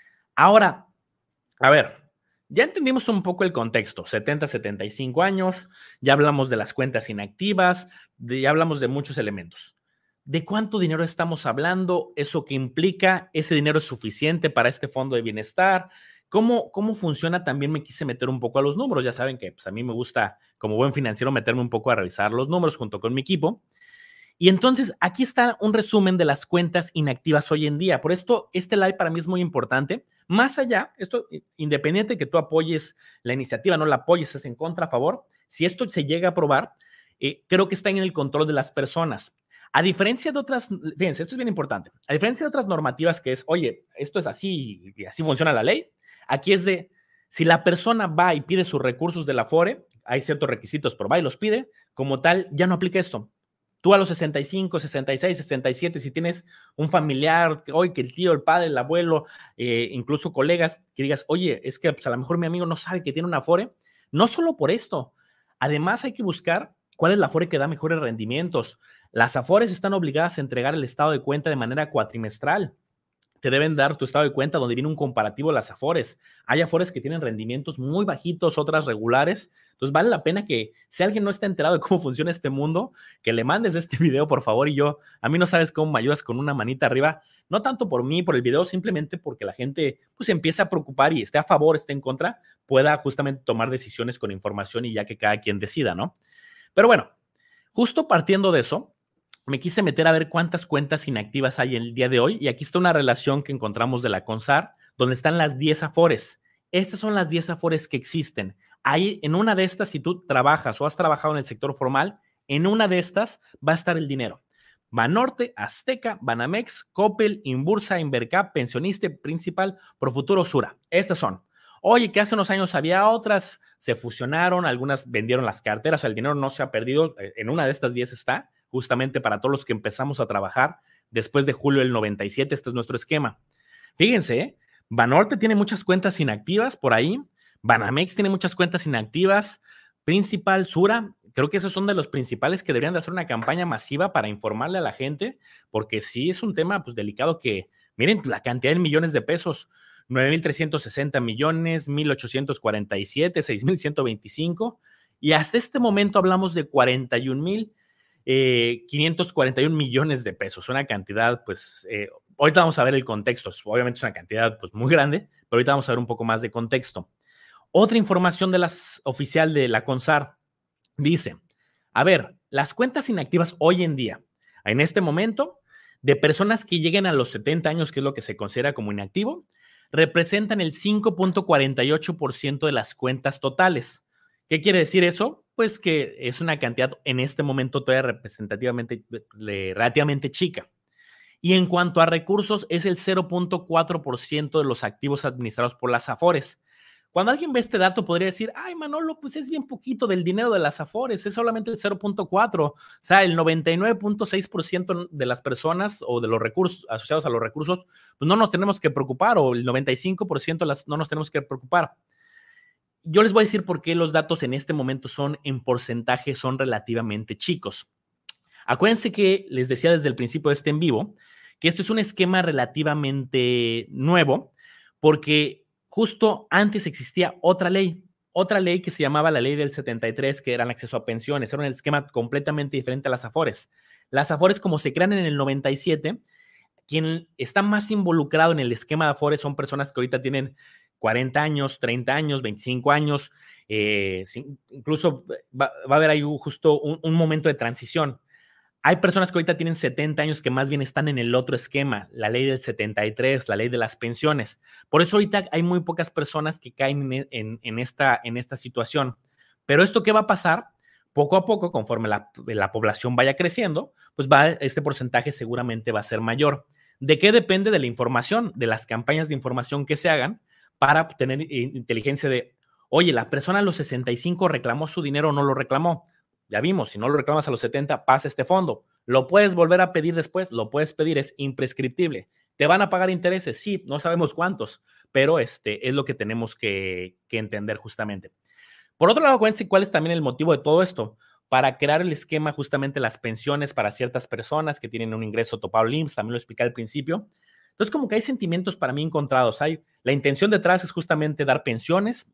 Ahora, a ver, ya entendimos un poco el contexto, 70, 75 años, ya hablamos de las cuentas inactivas, ya hablamos de muchos elementos. ¿De cuánto dinero estamos hablando? ¿Eso qué implica? ¿Ese dinero es suficiente para este fondo de bienestar? ¿Cómo funciona? También me quise meter un poco a los números. Ya saben que pues, a mí me gusta, como buen financiero, meterme un poco a revisar los números junto con mi equipo. Y entonces aquí está un resumen de las cuentas inactivas hoy en día. Por esto, este live para mí es muy importante. Más allá, esto, independiente de que tú apoyes la iniciativa, no la apoyes, estés en contra, a favor, si esto se llega a aprobar, creo que está en el control de las personas. A diferencia de otras, fíjense, esto es bien importante, a diferencia de otras normativas que es, oye, esto es así y así funciona la ley, aquí es de, si la persona va y pide sus recursos de la Afore, hay ciertos requisitos, pero va y los pide, como tal, ya no aplica esto. Tú a los 65, 66, 67, si tienes un familiar, hoy que el tío, el padre, el abuelo, incluso colegas, que digas, oye, es que pues, a lo mejor mi amigo no sabe que tiene una Afore, no solo por esto, además hay que buscar cuál es la Afore que da mejores rendimientos. Las Afores están obligadas a entregar el estado de cuenta de manera cuatrimestral. Te deben dar tu estado de cuenta donde viene un comparativo de las Afores. Hay Afores que tienen rendimientos muy bajitos, otras regulares. Entonces vale la pena que si alguien no está enterado de cómo funciona este mundo, que le mandes este video, por favor. Y a mí no sabes cómo me ayudas con una manita arriba, no tanto por mí, por el video, simplemente porque la gente pues empieza a preocupar y esté a favor, esté en contra, pueda justamente tomar decisiones con información y ya que cada quien decida, ¿no? Pero bueno, justo partiendo de eso, me quise meter a ver cuántas cuentas inactivas hay en el día de hoy y aquí está una relación que encontramos de la CONSAR, donde están las 10 Afores. Estas son las 10 Afores que existen. Ahí, en una de estas, si tú trabajas o has trabajado en el sector formal, en una de estas va a estar el dinero. Banorte, Azteca, Banamex, Coppel, Inbursa, Invercap, Pensioniste, Principal, Profuturo, Sura. Estas son. Oye, que hace unos años había otras, se fusionaron, algunas vendieron las carteras, el dinero no se ha perdido, en una de estas 10 está, justamente para todos los que empezamos a trabajar después de julio del 97, este es nuestro esquema. Fíjense, Banorte tiene muchas cuentas inactivas por ahí, Banamex tiene muchas cuentas inactivas, Principal, Sura, creo que esos son de los principales que deberían de hacer una campaña masiva para informarle a la gente, porque sí es un tema pues delicado que, miren la cantidad de millones de pesos, 9,360 millones, 1,847, 6,125, y hasta este momento hablamos de 41,541 millones de pesos, una cantidad, pues, ahorita vamos a ver el contexto, obviamente es una cantidad pues muy grande, pero ahorita vamos a ver un poco más de contexto. Otra información oficial de la CONSAR dice, a ver, las cuentas inactivas hoy en día, En este momento, de personas que lleguen a los 70 años, que es lo que se considera como inactivo, representan el 5.48% de las cuentas totales. ¿Qué quiere decir eso? Pues que es una cantidad en este momento todavía representativamente, relativamente chica. Y en cuanto a recursos, es el 0.4% de los activos administrados por las Afores. Cuando alguien ve este dato, podría decir, ay, Manolo, pues es bien poquito del dinero de las Afores, es solamente el 0.4%. O sea, el 99.6% de las personas o de los recursos asociados a los recursos, pues no nos tenemos que preocupar, o el 95% no nos tenemos que preocupar. Yo les voy a decir por qué los datos en este momento en porcentaje, son relativamente chicos. Acuérdense que les decía desde el principio de este en vivo que esto es un esquema relativamente nuevo, porque justo antes existía otra ley que se llamaba la ley del 73, que era el acceso a pensiones. Era un esquema completamente diferente a las Afores. Las Afores, como se crean en el 97, quien está más involucrado en el esquema de Afores son personas que ahorita tienen 40 años, 30 años, 25 años, incluso va a haber ahí justo un momento de transición. Hay personas que ahorita tienen 70 años que más bien están en el otro esquema, la ley del 73, la ley de las pensiones. Por eso ahorita hay muy pocas personas que caen en esta situación. Pero ¿esto qué va a pasar? Poco a poco, conforme la población vaya creciendo, pues este porcentaje seguramente va a ser mayor. ¿De qué depende? De la información, de las campañas de información que se hagan para tener inteligencia de, oye, la persona a los 65 reclamó su dinero o no lo reclamó. Ya vimos, si no lo reclamas a los 70, pasa este fondo. Lo puedes volver a pedir después, lo puedes pedir, es imprescriptible. ¿Te van a pagar intereses? Sí, no sabemos cuántos, pero es lo que tenemos que entender justamente. Por otro lado, acuérdense cuál es también el motivo de todo esto. Para crear el esquema justamente las pensiones para ciertas personas que tienen un ingreso topado al IMSS, también lo expliqué al principio. Entonces, como que hay sentimientos para mí encontrados. La intención detrás es justamente dar pensiones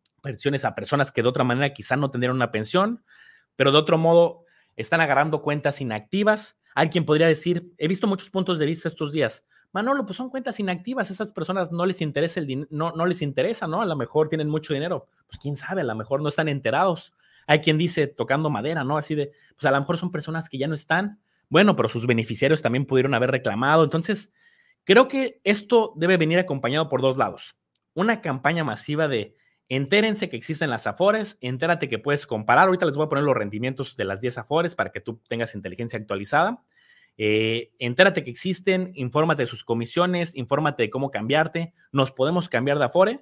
a personas que de otra manera quizá no tendrían una pensión, pero de otro modo están agarrando cuentas inactivas. Hay quien podría decir, he visto muchos puntos de vista estos días, Manolo, pues son cuentas inactivas, esas personas no les interesa el dinero, no les interesa, ¿no? A lo mejor tienen mucho dinero, pues quién sabe, a lo mejor no están enterados. Hay quien dice, tocando madera, ¿no? Así de, pues a lo mejor son personas que ya no están, bueno, pero sus beneficiarios también pudieron haber reclamado. Entonces, creo que esto debe venir acompañado por dos lados. Una campaña masiva de entérense que existen las Afores, entérate que puedes comparar. Ahorita les voy a poner los rendimientos de las 10 Afores para que tú tengas inteligencia actualizada. Entérate que existen, infórmate de sus comisiones, infórmate de cómo cambiarte. Nos podemos cambiar de Afore.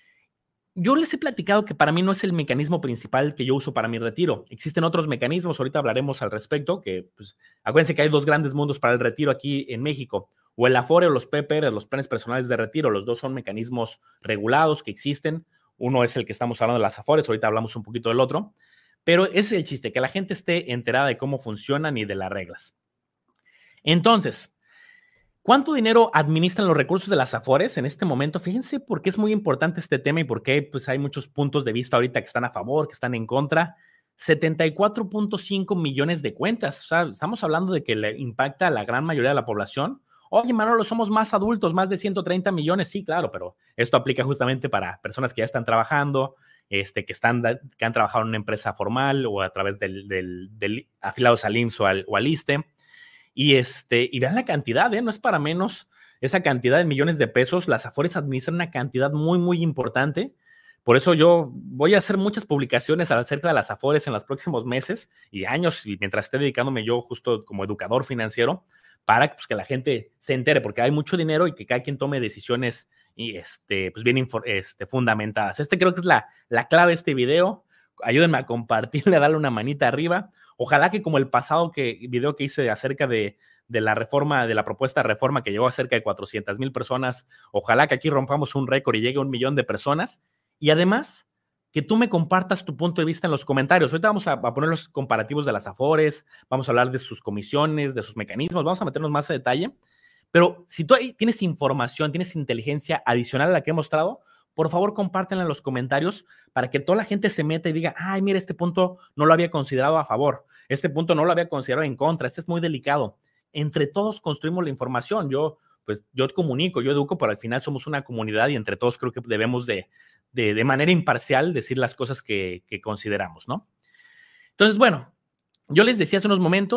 Yo les he platicado que para mí no es el mecanismo principal que yo uso para mi retiro. Existen otros mecanismos, ahorita hablaremos al respecto, que pues, acuérdense que hay dos grandes mundos para el retiro aquí en México, o el Afore o los PPR, los planes personales de retiro. Los dos son mecanismos regulados que existen. Uno es el que estamos hablando de las Afores, ahorita hablamos un poquito del otro, pero ese es el chiste, que la gente esté enterada de cómo funcionan y de las reglas. Entonces, ¿cuánto dinero administran los recursos de las Afores en este momento? Fíjense por qué es muy importante este tema y por qué pues, hay muchos puntos de vista ahorita que están a favor, que están en contra. 74.5 millones de cuentas. O sea, estamos hablando de que le impacta a la gran mayoría de la población. Oye, Manolo, somos más adultos, más de 130 millones. Sí, claro, pero esto aplica justamente para personas que ya están trabajando, que han trabajado en una empresa formal o a través del afiliados al IMSS o al ISSSTE. Y vean la cantidad, no es para menos esa cantidad de millones de pesos. Las Afores administran una cantidad muy, muy importante. Por eso yo voy a hacer muchas publicaciones acerca de las Afores en los próximos meses y años, y mientras esté dedicándome yo justo como educador financiero, para pues, que la gente se entere, porque hay mucho dinero y que cada quien tome decisiones y pues bien fundamentadas. Creo que es la clave de este video. Ayúdenme a compartirle, a darle una manita arriba. Ojalá que como el pasado video que hice acerca de la reforma, de la propuesta de reforma que llegó a cerca de 400,000 personas, ojalá que aquí rompamos un récord y llegue a 1,000,000 de personas. Y además, que tú me compartas tu punto de vista en los comentarios. Ahorita vamos a poner los comparativos de las Afores, vamos a hablar de sus comisiones, de sus mecanismos, vamos a meternos más a detalle. Pero si tú ahí tienes información, tienes inteligencia adicional a la que he mostrado, por favor, compártenla en los comentarios para que toda la gente se meta y diga, ay, mira, este punto no lo había considerado a favor, este punto no lo había considerado en contra, este es muy delicado. Entre todos construimos la información. Yo comunico, yo educo, pero al final somos una comunidad y entre todos creo que debemos de manera imparcial decir las cosas que consideramos, ¿no? Entonces, bueno, yo les decía hace unos momentos,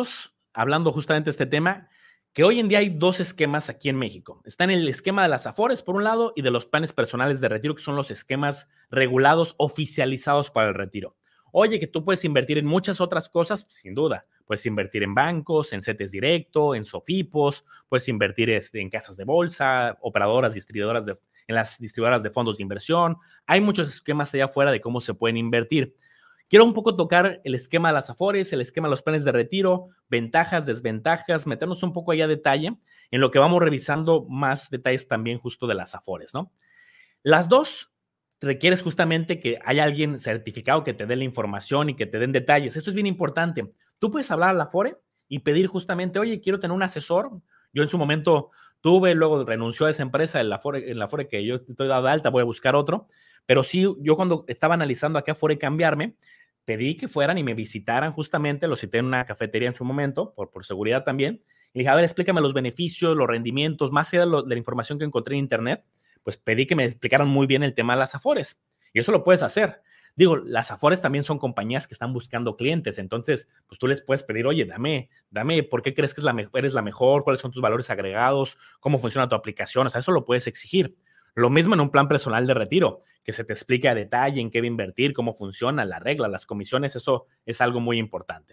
hablando justamente de este tema, que hoy en día hay dos esquemas aquí en México. Está en el esquema de las Afores, por un lado, y de los planes personales de retiro, que son los esquemas regulados, oficializados para el retiro. Oye, que tú puedes invertir en muchas otras cosas, sin duda. Puedes invertir en bancos, en CETES Directo, en SOFIPOS, puedes invertir en casas de bolsa, operadoras, distribuidoras en las distribuidoras de fondos de inversión. Hay muchos esquemas allá afuera de cómo se pueden invertir. Quiero un poco tocar el esquema de las Afores, el esquema de los planes de retiro, ventajas, desventajas, meternos un poco allá a detalle en lo que vamos revisando más detalles también justo de las Afores, ¿no? Las dos requieres justamente que haya alguien certificado que te dé la información y que te den detalles. Esto es bien importante. Tú puedes hablar a la Afore y pedir justamente, oye, quiero tener un asesor. Yo en su momento tuve, luego renunció a esa empresa, en la Afore que yo estoy dado de alta, voy a buscar otro. Pero sí, yo cuando estaba analizando a qué Afore cambiarme, pedí que fueran y me visitaran justamente, lo cité en una cafetería en su momento, por seguridad también, y dije, a ver, explícame los beneficios, los rendimientos, más allá de la información que encontré en internet, pues pedí que me explicaran muy bien el tema de las Afores, y eso lo puedes hacer. Digo, las Afores también son compañías que están buscando clientes, entonces, pues tú les puedes pedir, oye, dame, ¿por qué crees que eres la mejor? ¿Cuáles son tus valores agregados? ¿Cómo funciona tu aplicación? O sea, eso lo puedes exigir. Lo mismo en un plan personal de retiro, que se te explique a detalle en qué va a invertir, cómo funciona, la regla, las comisiones, eso es algo muy importante.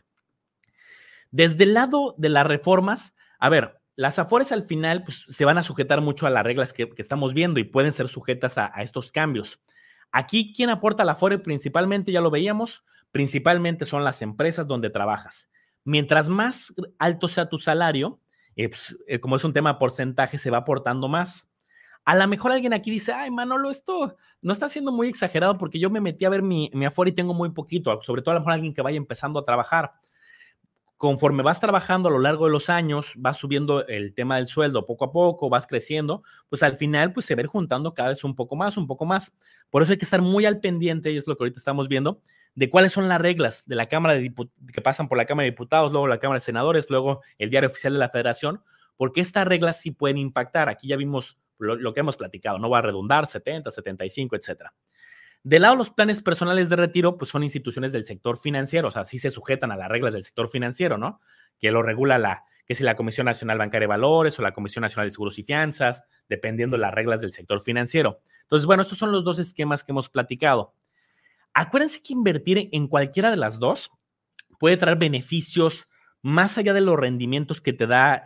Desde el lado de las reformas, a ver, las Afores al final pues, se van a sujetar mucho a las reglas que estamos viendo y pueden ser sujetas a estos cambios. Aquí, ¿quién aporta a la Afore? Principalmente, ya lo veíamos, principalmente son las empresas donde trabajas. Mientras más alto sea tu salario, como es un tema porcentaje, se va aportando más. A lo mejor alguien aquí dice, ay, Manolo, esto no está siendo muy exagerado porque yo me metí a ver mi Afore y tengo muy poquito, sobre todo a lo mejor alguien que vaya empezando a trabajar. Conforme vas trabajando a lo largo de los años, vas subiendo el tema del sueldo poco a poco, vas creciendo, pues al final pues se va juntando cada vez un poco más, un poco más. Por eso hay que estar muy al pendiente, y es lo que ahorita estamos viendo, de cuáles son las reglas de la Cámara que pasan por la Cámara de Diputados, luego la Cámara de Senadores, luego el Diario Oficial de la Federación, porque estas reglas sí pueden impactar. Aquí ya vimos lo que hemos platicado, no va a redundar, 70, 75, etcétera. Del lado de los planes personales de retiro, pues son instituciones del sector financiero, o sea, sí se sujetan a las reglas del sector financiero, ¿no? Que lo regula que si la Comisión Nacional Bancaria de Valores o la Comisión Nacional de Seguros y Fianzas, dependiendo de las reglas del sector financiero. Entonces, bueno, estos son los dos esquemas que hemos platicado. Acuérdense que invertir en cualquiera de las dos puede traer beneficios más allá de los rendimientos que te da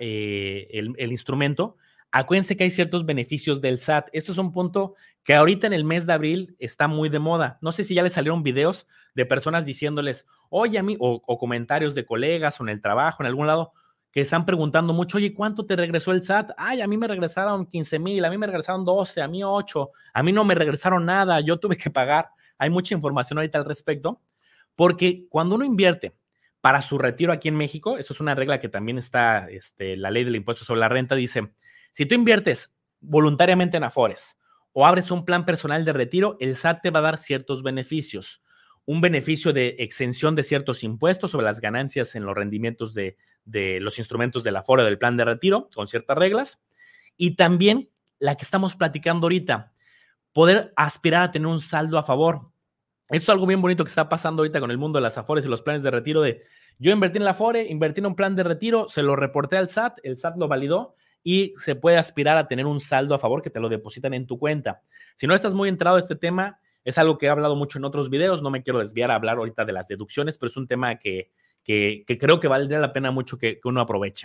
el instrumento. Acuérdense que hay ciertos beneficios del SAT. Esto es un punto que ahorita en el mes de abril está muy de moda. No sé si ya les salieron videos de personas diciéndoles, oye, a mí, o comentarios de colegas o en el trabajo, en algún lado, que están preguntando mucho, oye, ¿cuánto te regresó el SAT? Ay, a mí me regresaron 15,000, a mí me regresaron 12, a mí 8, a mí no me regresaron nada, yo tuve que pagar. Hay mucha información ahorita al respecto, porque cuando uno invierte para su retiro aquí en México, eso es una regla que también está, la ley del impuesto sobre la renta dice, si tú inviertes voluntariamente en Afores o abres un plan personal de retiro, el SAT te va a dar ciertos beneficios. Un beneficio de exención de ciertos impuestos sobre las ganancias en los rendimientos de los instrumentos del Afore o del plan de retiro, con ciertas reglas. Y también la que estamos platicando ahorita, poder aspirar a tener un saldo a favor. Esto es algo bien bonito que está pasando ahorita con el mundo de las Afores y los planes de retiro de yo invertí en la Afore, invertí en un plan de retiro, se lo reporté al SAT, el SAT lo validó y se puede aspirar a tener un saldo a favor que te lo depositan en tu cuenta. Si no estás muy entrado a este tema, es algo que he hablado mucho en otros videos, no me quiero desviar a hablar ahorita de las deducciones, pero es un tema que creo que valdría la pena mucho que uno aproveche.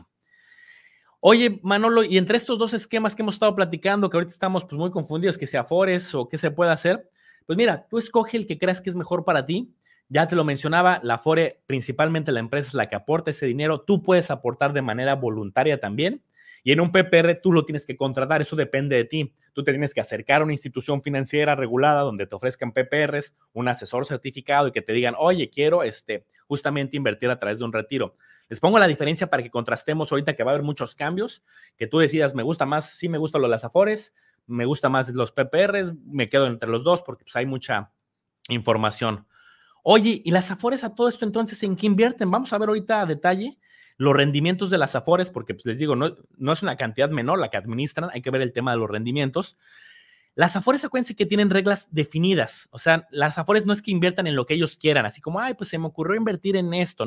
Oye, Manolo, y entre estos dos esquemas que hemos estado platicando, que ahorita estamos pues, muy confundidos, que sea Afores o qué se puede hacer, pues mira, tú escoge el que creas que es mejor para ti. Ya te lo mencionaba, la Afore, principalmente la empresa es la que aporta ese dinero. Tú puedes aportar de manera voluntaria también. Y en un PPR tú lo tienes que contratar, eso depende de ti. Tú te tienes que acercar a una institución financiera regulada donde te ofrezcan PPRs, un asesor certificado y que te digan, oye, quiero justamente invertir a través de un retiro. Les pongo la diferencia para que contrastemos ahorita que va a haber muchos cambios, que tú decidas, me gusta más, sí me gustan las Afores, me gusta más los PPRs, me quedo entre los dos porque pues, hay mucha información. Oye, ¿y las Afores a todo esto entonces en qué invierten? Vamos a ver ahorita a detalle los rendimientos de las Afores, porque pues, les digo, no es una cantidad menor la que administran, hay que ver el tema de los rendimientos. Las Afores, acuérdense que tienen reglas definidas, o sea, las Afores no es que inviertan en lo que ellos quieran, así como, ay, pues se me ocurrió invertir en esto, no.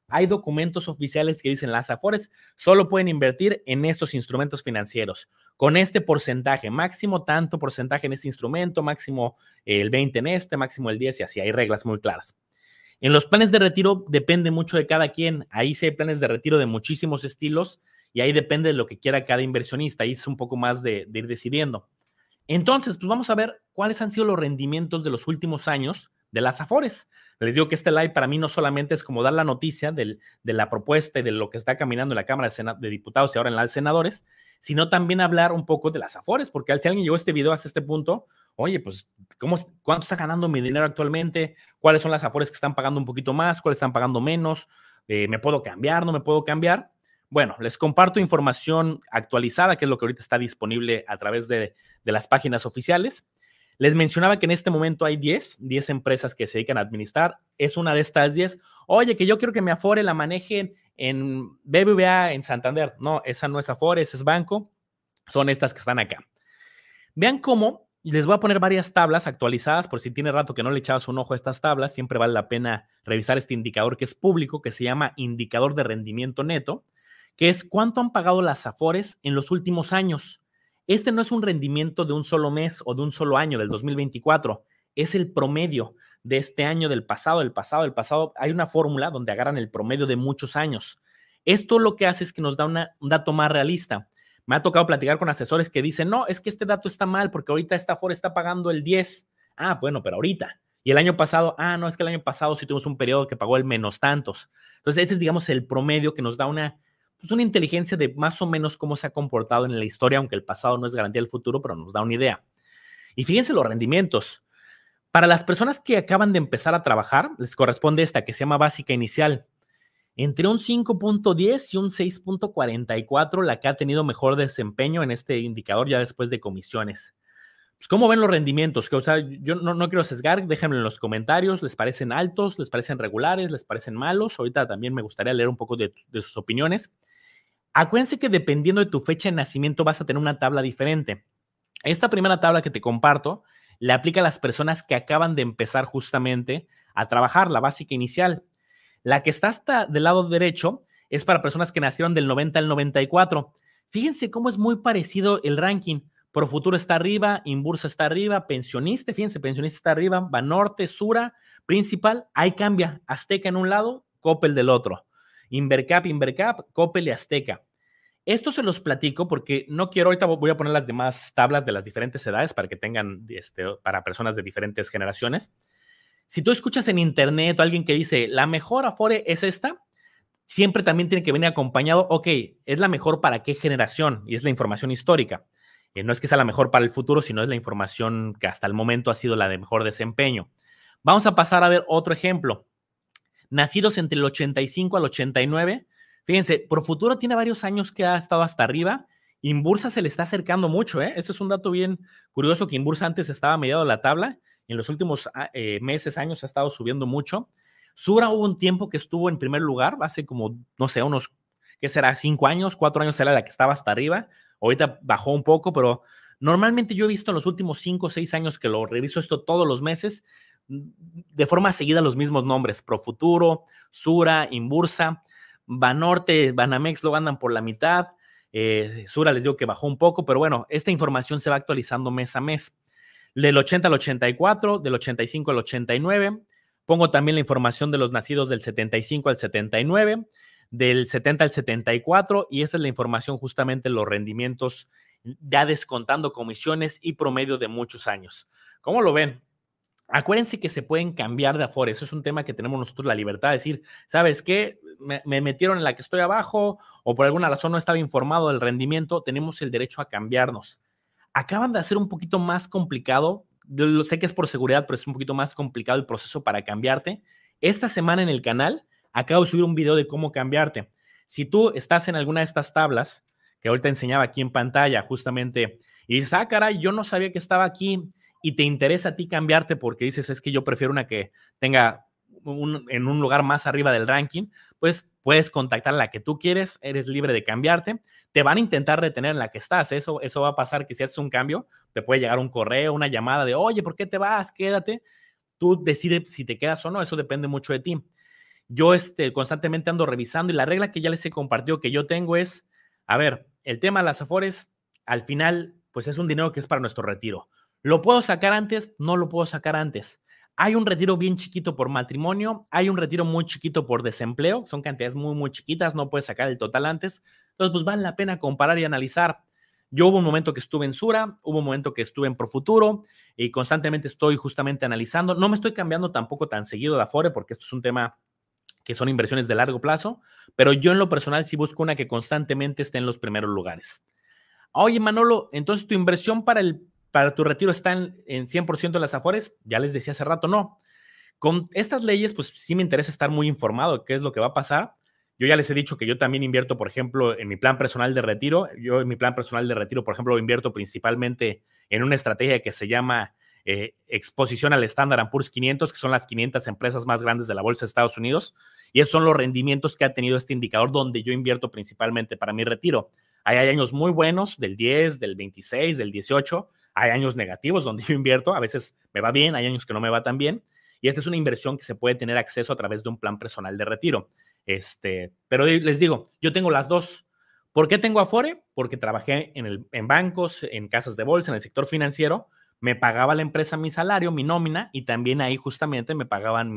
hay documentos oficiales que dicen las Afores solo pueden invertir en estos instrumentos financieros, con este porcentaje, máximo tanto porcentaje en este instrumento, máximo el 20 en este, máximo el 10 y así, hay reglas muy claras. En los planes de retiro depende mucho de cada quien, ahí sí hay planes de retiro de muchísimos estilos y ahí depende de lo que quiera cada inversionista, ahí es un poco más de ir decidiendo. Entonces, pues vamos a ver cuáles han sido los rendimientos de los últimos años de las Afores. Les digo que este live para mí no solamente es como dar la noticia de la propuesta y de lo que está caminando en la Cámara de Diputados y ahora en la de Senadores, sino también hablar un poco de las Afores, porque si alguien llegó a este video hasta este punto, oye, pues, ¿cuánto está ganando mi dinero actualmente? ¿Cuáles son las Afores que están pagando un poquito más? ¿Cuáles están pagando menos? ¿Me puedo cambiar? ¿No me puedo cambiar? Bueno, les comparto información actualizada, que es lo que ahorita está disponible a través de las páginas oficiales. Les mencionaba que en este momento hay 10 empresas que se dedican a administrar. Es una de estas 10. Oye, que yo quiero que mi Afore la manejen en BBVA, en Santander. No, esa no es Afore, ese es banco. Son estas que están acá. Vean cómo, les voy a poner varias tablas actualizadas, por si tiene rato que no le echabas un ojo a estas tablas, siempre vale la pena revisar este indicador que es público, que se llama indicador de rendimiento neto, que es cuánto han pagado las Afores en los últimos años. Este no es un rendimiento de un solo mes o de un solo año, del 2024, es el promedio de este año, del pasado. Hay una fórmula donde agarran el promedio de muchos años. Esto lo que hace es que nos da un dato más realista. Me ha tocado platicar con asesores que dicen, no, es que este dato está mal porque ahorita esta Afore está pagando el 10. Ah, bueno, pero ahorita. Y el año pasado, no, es que el año pasado sí tuvimos un periodo que pagó el menos tantos. Entonces, este es, digamos, el promedio que nos da una inteligencia de más o menos cómo se ha comportado en la historia, aunque el pasado no es garantía del futuro, pero nos da una idea. Y fíjense los rendimientos. Para las personas que acaban de empezar a trabajar, les corresponde esta que se llama básica inicial. Entre un 5.10 y un 6.44, la que ha tenido mejor desempeño en este indicador ya después de comisiones. Pues, ¿cómo ven los rendimientos? Que, o sea, yo no quiero sesgar, déjenme en los comentarios, ¿les parecen altos? ¿Les parecen regulares? ¿Les parecen malos? Ahorita también me gustaría leer un poco de sus opiniones. Acuérdense que dependiendo de tu fecha de nacimiento vas a tener una tabla diferente. Esta primera tabla que te comparto le aplica a las personas que acaban de empezar justamente a trabajar, la básica inicial. La que está hasta del lado derecho es para personas que nacieron del 90 al 94. Fíjense cómo es muy parecido el ranking. Profuturo está arriba, Inbursa está arriba, Pensionista, fíjense, Pensionista está arriba, Banorte, Sura, Principal, ahí cambia, Azteca en un lado, Coppel del otro. Invercap, Coppel y Azteca. Esto se los platico porque no quiero, ahorita voy a poner las demás tablas de las diferentes edades para que tengan, para personas de diferentes generaciones. Si tú escuchas en internet o alguien que dice, la mejor Afore es esta, siempre también tiene que venir acompañado, ok, ¿es la mejor para qué generación? Y es la información histórica. No es que sea la mejor para el futuro, sino es la información que hasta el momento ha sido la de mejor desempeño. Vamos a pasar a ver otro ejemplo. Nacidos entre el 85 al 89, fíjense, Profuturo tiene varios años que ha estado hasta arriba. Inbursa se le está acercando mucho, ¿eh? Eso es un dato bien curioso, que Inbursa antes estaba a mediado de la tabla. En los últimos meses, años ha estado subiendo mucho. Sura hubo un tiempo que estuvo en primer lugar, hace como, no sé, unos, ¿qué será? 5 años, 4 años era la que estaba hasta arriba. Ahorita bajó un poco, pero normalmente yo he visto en los últimos 5 o 6 años que lo reviso esto todos los meses, de forma seguida los mismos nombres, Profuturo, Sura, Inbursa, Banorte, Banamex lo andan por la mitad, Sura les digo que bajó un poco, pero bueno, esta información se va actualizando mes a mes. Del 80 al 84, del 85 al 89, pongo también la información de los nacidos del 75 al 79, del 70 al 74, y esta es la información justamente de los rendimientos ya descontando comisiones y promedio de muchos años. ¿Cómo lo ven? Acuérdense que se pueden cambiar de Afore, eso es un tema que tenemos nosotros la libertad de decir, ¿sabes qué? Me metieron en la que estoy abajo o por alguna razón no estaba informado del rendimiento, tenemos el derecho a cambiarnos. Acaban de hacer un poquito más complicado, yo sé que es por seguridad, pero es un poquito más complicado el proceso para cambiarte. Esta semana en el canal acabo de subir un video de cómo cambiarte. Si tú estás en alguna de estas tablas, que ahorita enseñaba aquí en pantalla justamente, y dices, caray, yo no sabía que estaba aquí, y te interesa a ti cambiarte porque dices, es que yo prefiero una que tenga en un lugar más arriba del ranking, pues puedes contactar a la que tú quieres, eres libre de cambiarte, te van a intentar retener en la que estás, eso va a pasar, que si haces un cambio, te puede llegar un correo, una llamada de, oye, ¿por qué te vas? Quédate, tú decides si te quedas o no, eso depende mucho de ti. Yo constantemente ando revisando y la regla que ya les he compartido que yo tengo es, a ver, el tema de las Afores, al final, pues es un dinero que es para nuestro retiro. ¿Lo puedo sacar antes? No lo puedo sacar antes. Hay un retiro bien chiquito por matrimonio, hay un retiro muy chiquito por desempleo, son cantidades muy, muy chiquitas, no puedes sacar el total antes. Entonces, pues vale la pena comparar y analizar. Yo hubo un momento que estuve en Sura, hubo un momento que estuve en Profuturo y constantemente estoy justamente analizando. No me estoy cambiando tampoco tan seguido de Afore porque esto es un tema que son inversiones de largo plazo, pero yo en lo personal sí busco una que constantemente esté en los primeros lugares. Oye, Manolo, entonces tu inversión para tu retiro está en 100% de las Afores. Ya les decía hace rato, no. Con estas leyes, pues sí me interesa estar muy informado de qué es lo que va a pasar. Yo ya les he dicho que yo también invierto, por ejemplo, en mi plan personal de retiro. Yo en mi plan personal de retiro, por ejemplo, invierto principalmente en una estrategia que se llama exposición al Standard & Poor's 500, que son las 500 empresas más grandes de la bolsa de Estados Unidos. Y esos son los rendimientos que ha tenido este indicador donde yo invierto principalmente para mi retiro. Hay años muy buenos, del 10, del 26, del 18. Hay años negativos donde yo invierto. A veces me va bien, hay años que no me va tan bien. Y esta es una inversión que se puede tener acceso a través de un plan personal de retiro. Pero les digo, yo tengo las dos. ¿Por qué tengo Afore? Porque trabajé en bancos, en casas de bolsa, en el sector financiero. Me pagaba la empresa mi salario, mi nómina, y también ahí justamente me pagaban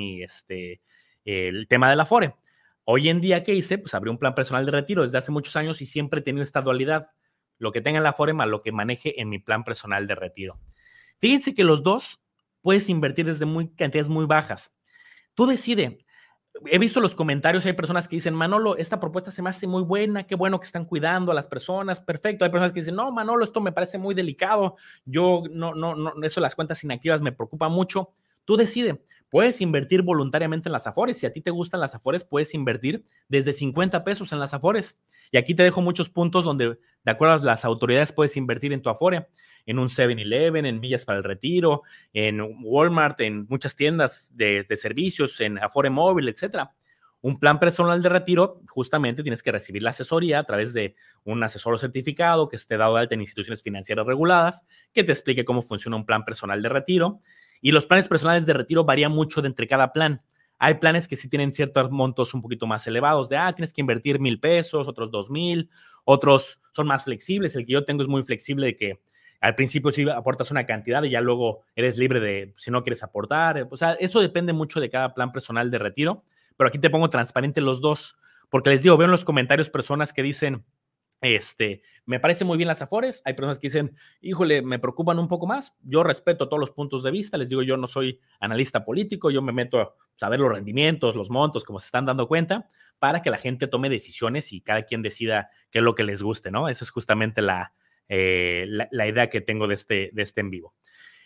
el tema del Afore. Hoy en día, ¿qué hice? Pues abrí un plan personal de retiro desde hace muchos años y siempre he tenido esta dualidad. Lo que tenga en la Afore más lo que maneje en mi plan personal de retiro. Fíjense que los dos puedes invertir desde cantidades muy bajas. Tú decide. He visto los comentarios, hay personas que dicen, Manolo, esta propuesta se me hace muy buena, qué bueno que están cuidando a las personas, perfecto. Hay personas que dicen, no, Manolo, esto me parece muy delicado, yo no, eso de las cuentas inactivas me preocupa mucho. Tú decide, puedes invertir voluntariamente en las Afores. Si a ti te gustan las Afores, puedes invertir desde 50 pesos en las Afores. Y aquí te dejo muchos puntos donde, de acuerdo a las autoridades, puedes invertir en tu Afore, en un 7-Eleven, en millas para el retiro, en Walmart, en muchas tiendas de servicios, en Afore Móvil, etcétera. Un plan personal de retiro, justamente tienes que recibir la asesoría a través de un asesor certificado que esté dado de alta en instituciones financieras reguladas, que te explique cómo funciona un plan personal de retiro. Y los planes personales de retiro varían mucho de entre cada plan. Hay planes que sí tienen ciertos montos un poquito más elevados, tienes que invertir 1,000 pesos, otros 2,000, otros son más flexibles. El que yo tengo es muy flexible de que al principio sí aportas una cantidad y ya luego eres libre de si no quieres aportar. O sea, eso depende mucho de cada plan personal de retiro, pero aquí te pongo transparente los dos, porque les digo, veo en los comentarios personas que dicen, me parece muy bien las Afores. Hay personas que dicen, híjole, me preocupan un poco más. Yo respeto todos los puntos de vista. Les digo, yo no soy analista político, yo me meto a saber los rendimientos, los montos, como se están dando cuenta, para que la gente tome decisiones y cada quien decida qué es lo que les guste, ¿no? Esa es justamente la idea que tengo de este en vivo.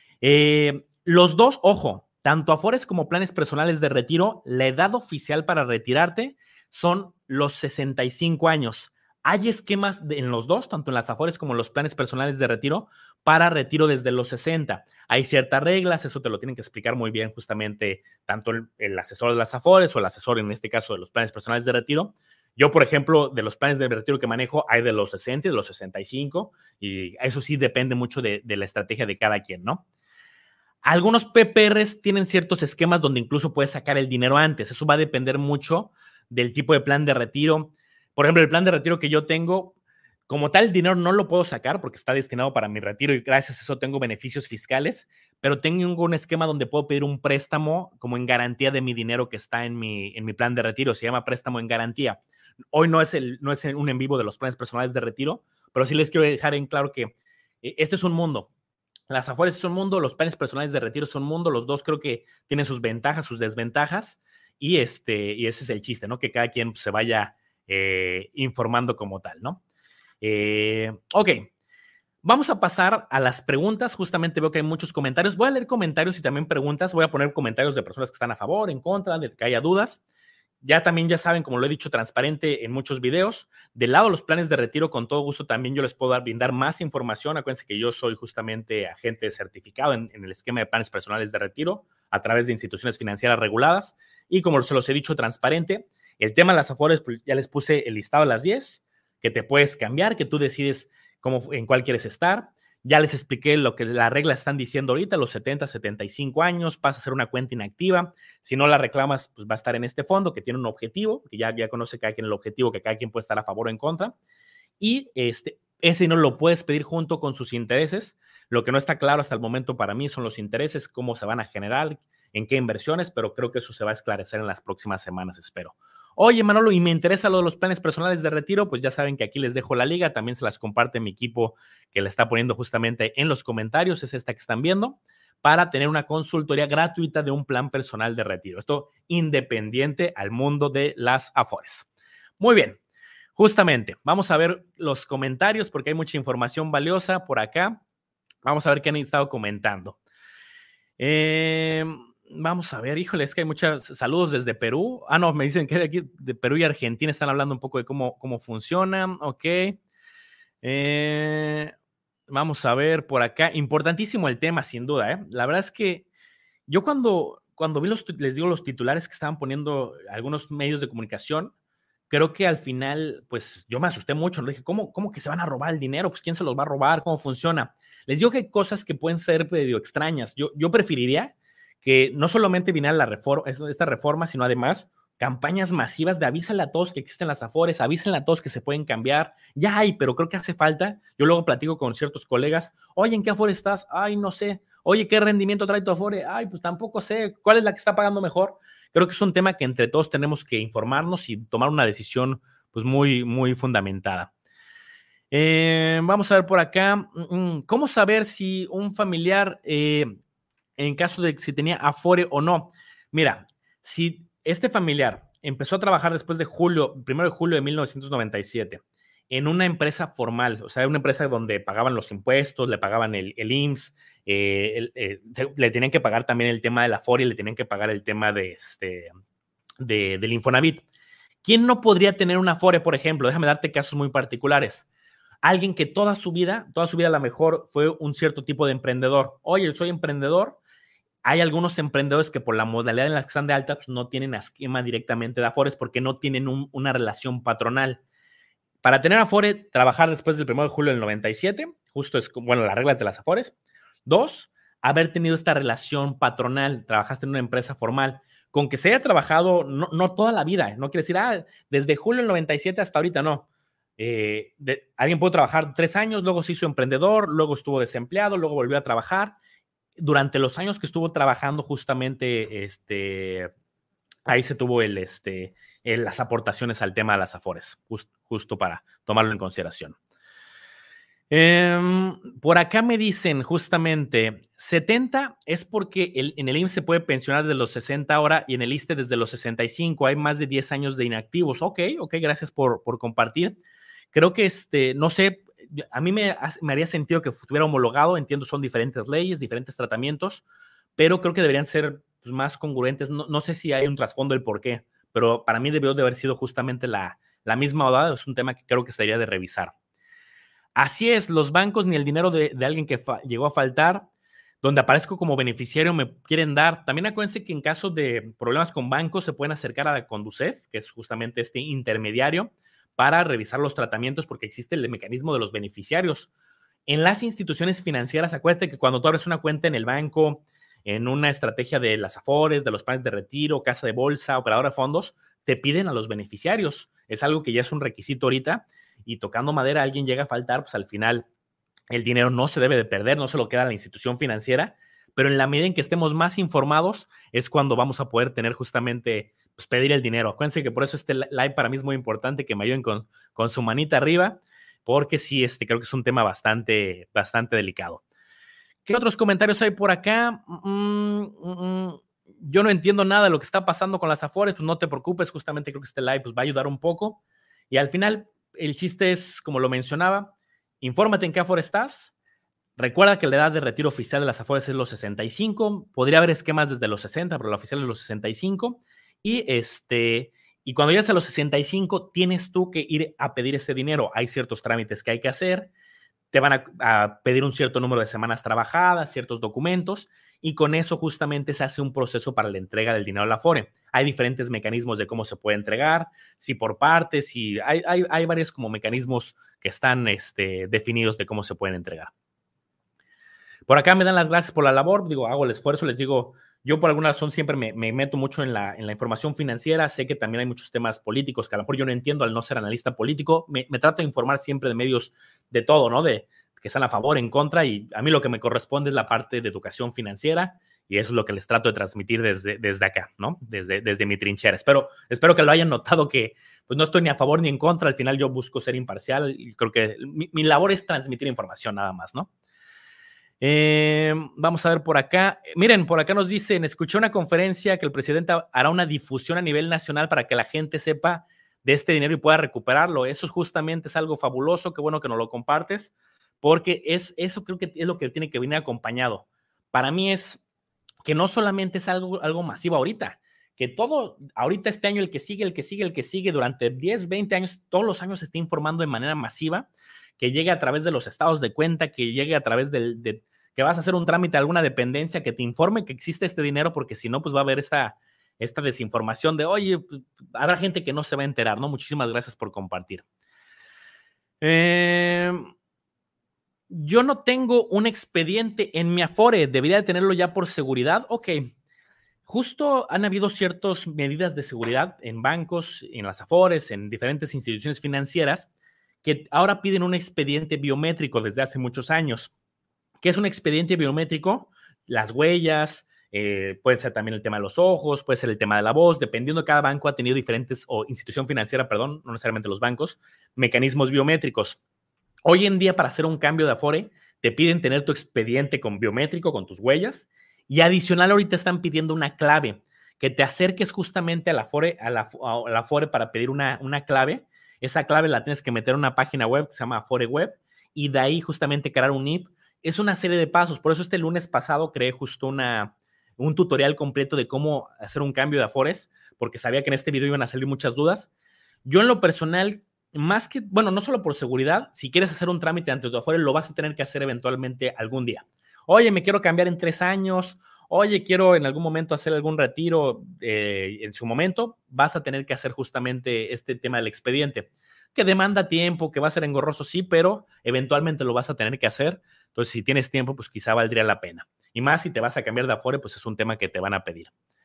Los dos, ojo, tanto Afores como planes personales de retiro, la edad oficial para retirarte son los 65 años. Hay esquemas en los dos, tanto en las Afores como en los planes personales de retiro, para retiro desde los 60. Hay ciertas reglas, eso te lo tienen que explicar muy bien justamente tanto el asesor de las Afores o el asesor en este caso de los planes personales de retiro. Yo, por ejemplo, de los planes de retiro que manejo, hay de los 60 y de los 65, y eso sí depende mucho de la estrategia de cada quien, ¿no? Algunos PPRs tienen ciertos esquemas donde incluso puedes sacar el dinero antes. Eso va a depender mucho del tipo de plan de retiro. Por ejemplo, el plan de retiro que yo tengo, como tal, el dinero no lo puedo sacar porque está destinado para mi retiro y gracias a eso tengo beneficios fiscales, pero tengo un esquema donde puedo pedir un préstamo como en garantía de mi dinero que está en mi plan de retiro. Se llama préstamo en garantía. Hoy no es un en vivo de los planes personales de retiro, pero sí les quiero dejar en claro que este es un mundo. Las Afores son un mundo, los planes personales de retiro son un mundo, los dos creo que tienen sus ventajas, sus desventajas, y ese es el chiste, ¿no? Que cada quien se vaya informando como tal, ¿no? Ok, vamos a pasar a las preguntas. Justamente veo que hay muchos comentarios. Voy a leer comentarios y también preguntas. Voy a poner comentarios de personas que están a favor, en contra, de que haya dudas. Ya saben, como lo he dicho transparente en muchos videos, del lado de los planes de retiro, con todo gusto también yo les puedo brindar más información. Acuérdense que yo soy justamente agente certificado en el esquema de planes personales de retiro a través de instituciones financieras reguladas. Y como se los he dicho transparente, el tema de las Afores, pues ya les puse el listado a las 10, que te puedes cambiar, que tú decides en cuál quieres estar. Ya les expliqué lo que las reglas están diciendo ahorita, los 70, 75 años, pasa a ser una cuenta inactiva. Si no la reclamas, pues va a estar en este fondo que tiene un objetivo, que ya conoce cada quien el objetivo, que cada quien puede estar a favor o en contra. Y ese dinero lo puedes pedir junto con sus intereses. Lo que no está claro hasta el momento para mí son los intereses, cómo se van a generar, en qué inversiones, pero creo que eso se va a esclarecer en las próximas semanas, espero. Oye, Manolo, y me interesa lo de los planes personales de retiro, pues ya saben que aquí les dejo la liga, también se las comparte mi equipo que le está poniendo justamente en los comentarios, es esta que están viendo, para tener una consultoría gratuita de un plan personal de retiro. Esto independiente al mundo de las Afores. Muy bien, justamente, vamos a ver los comentarios porque hay mucha información valiosa por acá. Vamos a ver qué han estado comentando. Vamos a ver, híjole, es que hay muchos saludos desde Perú. Ah, no, me dicen que de aquí de Perú y Argentina están hablando un poco de cómo funciona. Ok. Vamos a ver por acá. Importantísimo el tema, sin duda, ¿eh? La verdad es que yo cuando vi les digo, los titulares que estaban poniendo algunos medios de comunicación, creo que al final, pues yo me asusté mucho. Le dije, ¿cómo que se van a robar el dinero? Pues ¿quién se los va a robar? ¿Cómo funciona? Les digo que hay cosas que pueden ser medio extrañas. Yo preferiría que no solamente viniera esta reforma, sino además campañas masivas de avísenle a todos que existen las Afores, avísenle a todos que se pueden cambiar. Ya hay, pero creo que hace falta. Yo luego platico con ciertos colegas, oye, ¿en qué Afore estás? Ay, no sé. Oye, ¿qué rendimiento trae tu Afore? Ay, pues tampoco sé. ¿Cuál es la que está pagando mejor? Creo que es un tema que entre todos tenemos que informarnos y tomar una decisión pues muy, muy fundamentada. Vamos a ver por acá. ¿Cómo saber si un familiar, en caso de si tenía Afore o no? Mira, si este familiar empezó a trabajar después de 1 de julio de 1997 en una empresa formal, o sea, una empresa donde pagaban los impuestos, le pagaban el IMSS, le tenían que pagar también el tema de la Afore y le tenían que pagar el tema del Infonavit. ¿Quién no podría tener una Afore, por ejemplo? Déjame darte casos muy particulares. Alguien que toda su vida a lo mejor fue un cierto tipo de emprendedor. Oye, soy emprendedor. Hay algunos emprendedores que por la modalidad en la que están de alta, pues no tienen esquema directamente de Afores porque no tienen una relación patronal. Para tener Afore, trabajar después del 1 de julio del 97, justo es, bueno, las reglas de las Afores. 2, haber tenido esta relación patronal, trabajaste en una empresa formal, con que se haya trabajado no toda la vida, no quiere decir, desde julio del 97 hasta ahorita, no. Alguien pudo trabajar 3 años, luego se hizo emprendedor, luego estuvo desempleado, luego volvió a trabajar. Durante los años que estuvo trabajando justamente, ahí se tuvo las aportaciones al tema de las Afores, justo para tomarlo en consideración. Por acá me dicen justamente 70 es porque en el IMSS se puede pensionar desde los 60 ahora y en el ISSSTE desde los 65. Hay más de 10 años de inactivos. Ok, gracias por compartir. Creo que no sé, a mí me haría sentido que estuviera homologado. Entiendo, son diferentes leyes, diferentes tratamientos, pero creo que deberían ser pues, más congruentes. No sé si hay un trasfondo del por qué, pero para mí debió de haber sido justamente la misma edad. Es un tema que creo que se debería de revisar. Así es, los bancos ni el dinero de alguien que llegó a faltar, donde aparezco como beneficiario, me quieren dar. También acuérdense que en caso de problemas con bancos se pueden acercar a la Conducef, que es justamente este intermediario, para revisar los tratamientos porque existe el mecanismo de los beneficiarios. En las instituciones financieras, acuérdate que cuando tú abres una cuenta en el banco, en una estrategia de las Afores, de los planes de retiro, casa de bolsa, operadora de fondos, te piden a los beneficiarios. Es algo que ya es un requisito ahorita y tocando madera alguien llega a faltar, pues al final el dinero no se debe de perder, no se lo queda a la institución financiera, pero en la medida en que estemos más informados es cuando vamos a poder tener justamente, pues pedir el dinero. Acuérdense que por eso este live para mí es muy importante, que me ayuden con su manita arriba, porque sí, creo que es un tema bastante delicado. ¿Qué otros comentarios hay por acá? Yo no entiendo nada de lo que está pasando con las Afores, pues no te preocupes, justamente creo que este live pues, va a ayudar un poco. Y al final, el chiste es, como lo mencionaba, infórmate en qué Afore estás. Recuerda que la edad de retiro oficial de las Afores es los 65. Podría haber esquemas desde los 60, pero la oficial es los 65. Y cuando llegas a los 65, tienes tú que ir a pedir ese dinero. Hay ciertos trámites que hay que hacer. Te van a pedir un cierto número de semanas trabajadas, ciertos documentos, y con eso justamente se hace un proceso para la entrega del dinero a la Afore. Hay diferentes mecanismos de cómo se puede entregar, si por partes, si hay varios como mecanismos que están definidos de cómo se pueden entregar. Por acá me dan las gracias por la labor, digo, hago el esfuerzo, les digo, yo por alguna razón siempre me meto mucho en la información financiera, sé que también hay muchos temas políticos que a lo mejor yo no entiendo al no ser analista político, me trato de informar siempre de medios de todo, ¿no? De que están a favor, en contra, y a mí lo que me corresponde es la parte de educación financiera, y eso es lo que les trato de transmitir desde acá, ¿no? Desde mi trinchera. Espero que lo hayan notado que pues no estoy ni a favor ni en contra, al final yo busco ser imparcial y creo que mi labor es transmitir información nada más, ¿no? Vamos a ver por acá. Miren, por acá nos dicen, escuché una conferencia que el presidente hará una difusión a nivel nacional para que la gente sepa de este dinero y pueda recuperarlo. Eso justamente es algo fabuloso, qué bueno que nos lo compartes, porque eso creo que es lo que tiene que venir acompañado. Para mí es que no solamente es algo masivo ahorita, que todo, ahorita este año, el que sigue, durante 10, 20 años, todos los años se está informando de manera masiva, que llegue a través de los estados de cuenta, que llegue a través que vas a hacer un trámite a alguna dependencia, que te informe que existe este dinero, porque si no, pues va a haber esta desinformación de, oye, pues, habrá gente que no se va a enterar, ¿no? Muchísimas gracias por compartir. Yo no tengo un expediente en mi Afore, debería de tenerlo ya por seguridad. Ok, justo han habido ciertas medidas de seguridad en bancos, en las Afores, en diferentes instituciones financieras, que ahora piden un expediente biométrico desde hace muchos años. ¿Qué es un expediente biométrico? Las huellas, puede ser también el tema de los ojos, puede ser el tema de la voz, dependiendo de cada banco ha tenido diferentes, o institución financiera, perdón, no necesariamente los bancos, mecanismos biométricos. Hoy en día, para hacer un cambio de Afore, te piden tener tu expediente con biométrico, con tus huellas, y adicional ahorita están pidiendo una clave, que te acerques justamente a la Afore para pedir una clave. Esa clave la tienes que meter en una página web que se llama Afore Web, y de ahí justamente crear un NIP. Es una serie de pasos, por eso este lunes pasado creé justo un tutorial completo de cómo hacer un cambio de Afores, porque sabía que en este video iban a salir muchas dudas. Yo en lo personal, más que, bueno, no solo por seguridad, si quieres hacer un trámite ante tu Afore, lo vas a tener que hacer eventualmente algún día. Oye, me quiero cambiar en 3 años, oye, quiero en algún momento hacer algún retiro en su momento, vas a tener que hacer justamente este tema del expediente, que demanda tiempo, que va a ser engorroso, sí, pero eventualmente lo vas a tener que hacer. Entonces, si tienes tiempo, pues quizá valdría la pena. Y más si te vas a cambiar de Afore, pues es un tema que te van a pedir.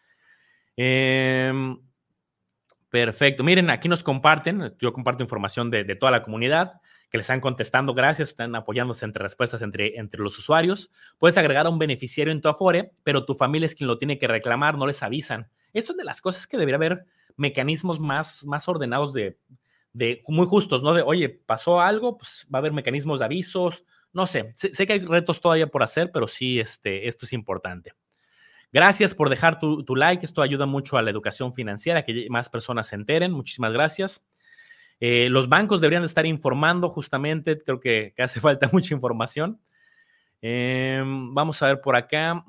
Perfecto. Miren, aquí nos comparten, yo comparto información de toda la comunidad, que le están contestando, gracias, están apoyándose entre respuestas entre los usuarios. Puedes agregar a un beneficiario en tu Afore, pero tu familia es quien lo tiene que reclamar, no les avisan. Eso es de las cosas que debería haber mecanismos más ordenados muy justos, ¿no? De, oye, pasó algo, pues va a haber mecanismos de avisos, no sé que hay retos todavía por hacer, pero sí, esto es importante. Gracias por dejar tu like, esto ayuda mucho a la educación financiera, que más personas se enteren, muchísimas gracias. Los bancos deberían estar informando justamente, creo que hace falta mucha información. Vamos a ver por acá.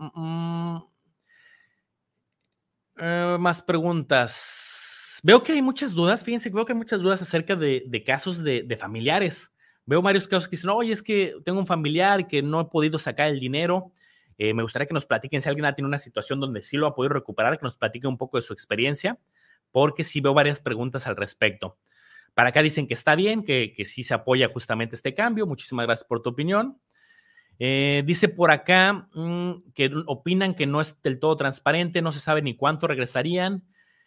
Más preguntas. Veo que hay muchas dudas, fíjense que veo que hay muchas dudas acerca de casos de familiares. Veo varios casos que dicen, oye, es que tengo un familiar que no he podido sacar el dinero. Me gustaría que nos platiquen si alguien ha tenido una situación donde sí lo ha podido recuperar, que nos platique un poco de su experiencia, porque sí veo varias preguntas al respecto. Para acá dicen que está bien, que sí se apoya justamente este cambio. Muchísimas gracias por tu opinión. Dice por acá que opinan que no es del todo transparente, no se sabe ni cuánto regresarían.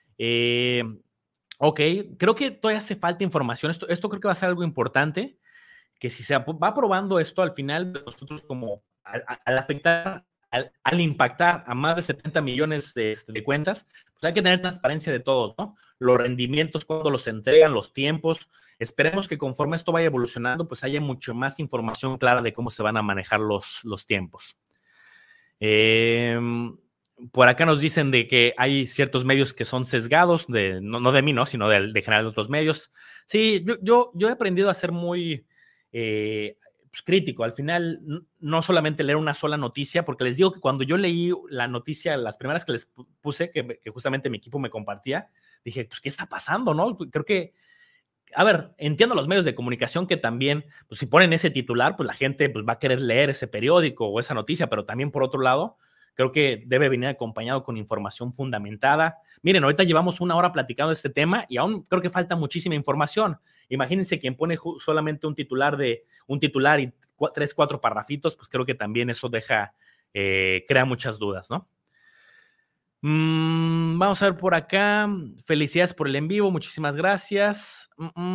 Ok, creo que todavía hace falta información. Esto creo que va a ser algo importante, que si se va probando esto al final, nosotros como al afectar, al impactar a más de 70 millones de cuentas, pues hay que tener transparencia de todos, ¿no? Los rendimientos, cuando los entregan, los tiempos. Esperemos que conforme esto vaya evolucionando, pues haya mucho más información clara de cómo se van a manejar los tiempos. Por acá nos dicen de que hay ciertos medios que son sesgados, no de mí, ¿no? Sino de general de otros medios. Sí, yo he aprendido a ser muy pues, crítico. Al final, no solamente leer una sola noticia, porque les digo que cuando yo leí la noticia, las primeras que les puse, que justamente mi equipo me compartía, dije, pues, ¿qué está pasando, no? Creo que, a ver, entiendo los medios de comunicación que también, pues si ponen ese titular, pues la gente pues, va a querer leer ese periódico o esa noticia, pero también por otro lado, creo que debe venir acompañado con información fundamentada. Miren, ahorita llevamos 1 hora platicando de este tema y aún creo que falta muchísima información. Imagínense quien pone solamente un titular y 3, 4 parrafitos, pues creo que también eso crea muchas dudas, ¿no? Vamos a ver por acá. Felicidades por el en vivo, muchísimas gracias.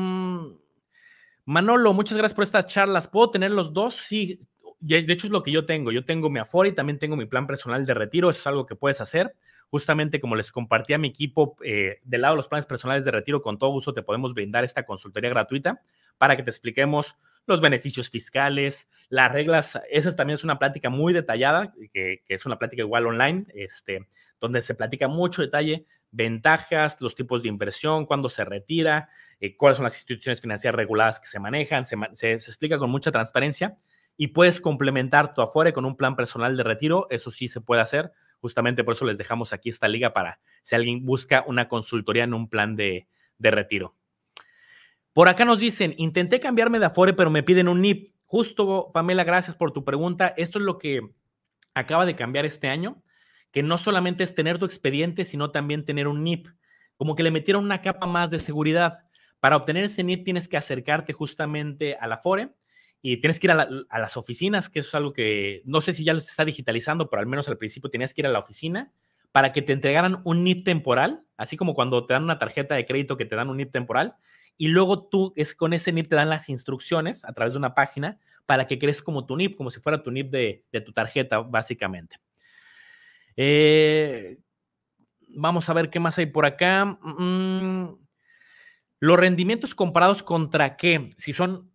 Manolo, muchas gracias por estas charlas. ¿Puedo tener los dos? Sí, de hecho es lo que yo tengo. Yo tengo mi Afore y también tengo mi plan personal de retiro. Eso es algo que puedes hacer. Justamente como les compartí a mi equipo, del lado de los planes personales de retiro, con todo gusto te podemos brindar esta consultoría gratuita para que te expliquemos los beneficios fiscales, las reglas. Esa también es una plática muy detallada, que es una plática igual online, donde se platica mucho detalle, ventajas, los tipos de inversión, cuándo se retira, cuáles son las instituciones financieras reguladas que se manejan, se explica con mucha transparencia y puedes complementar tu Afore con un plan personal de retiro. Eso sí se puede hacer. Justamente por eso les dejamos aquí esta liga para si alguien busca una consultoría en un plan de retiro. Por acá nos dicen, intenté cambiarme de Afore, pero me piden un NIP. Justo, Pamela, gracias por tu pregunta. Esto es lo que acaba de cambiar este año, que no solamente es tener tu expediente, sino también tener un NIP. Como que le metieron una capa más de seguridad. Para obtener ese NIP tienes que acercarte justamente a la Afore y tienes que ir a las oficinas, que eso es algo que no sé si ya se está digitalizando, pero al menos al principio tenías que ir a la oficina para que te entregaran un NIP temporal, así como cuando te dan una tarjeta de crédito que te dan un NIP temporal, y luego tú con ese NIP te dan las instrucciones a través de una página para que crees como tu NIP, como si fuera tu NIP de tu tarjeta, básicamente. Vamos a ver qué más hay por acá. Los rendimientos comparados contra qué, si son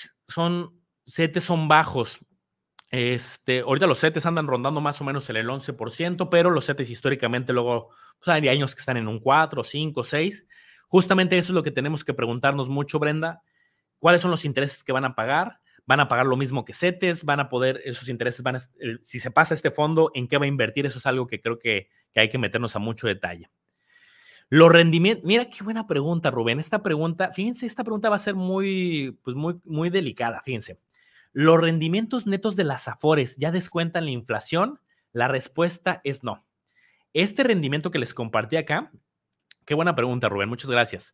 CETES son bajos. Ahorita los CETES andan rondando más o menos el 11%, pero los CETES históricamente luego, pues hay años que están en un 4, 5, 6. Justamente eso es lo que tenemos que preguntarnos mucho, Brenda. ¿Cuáles son los intereses que van a pagar? ¿Van a pagar lo mismo que CETES? ¿Van a poder, esos intereses si se pasa este fondo, en qué va a invertir? Eso es algo que creo que hay que meternos a mucho detalle. Los rendimientos, mira qué buena pregunta, Rubén. Esta pregunta, fíjense, esta pregunta va a ser muy delicada, fíjense. ¿Los rendimientos netos de las Afores ya descuentan la inflación? La respuesta es no. Este rendimiento que les compartí acá, qué buena pregunta, Rubén, muchas gracias.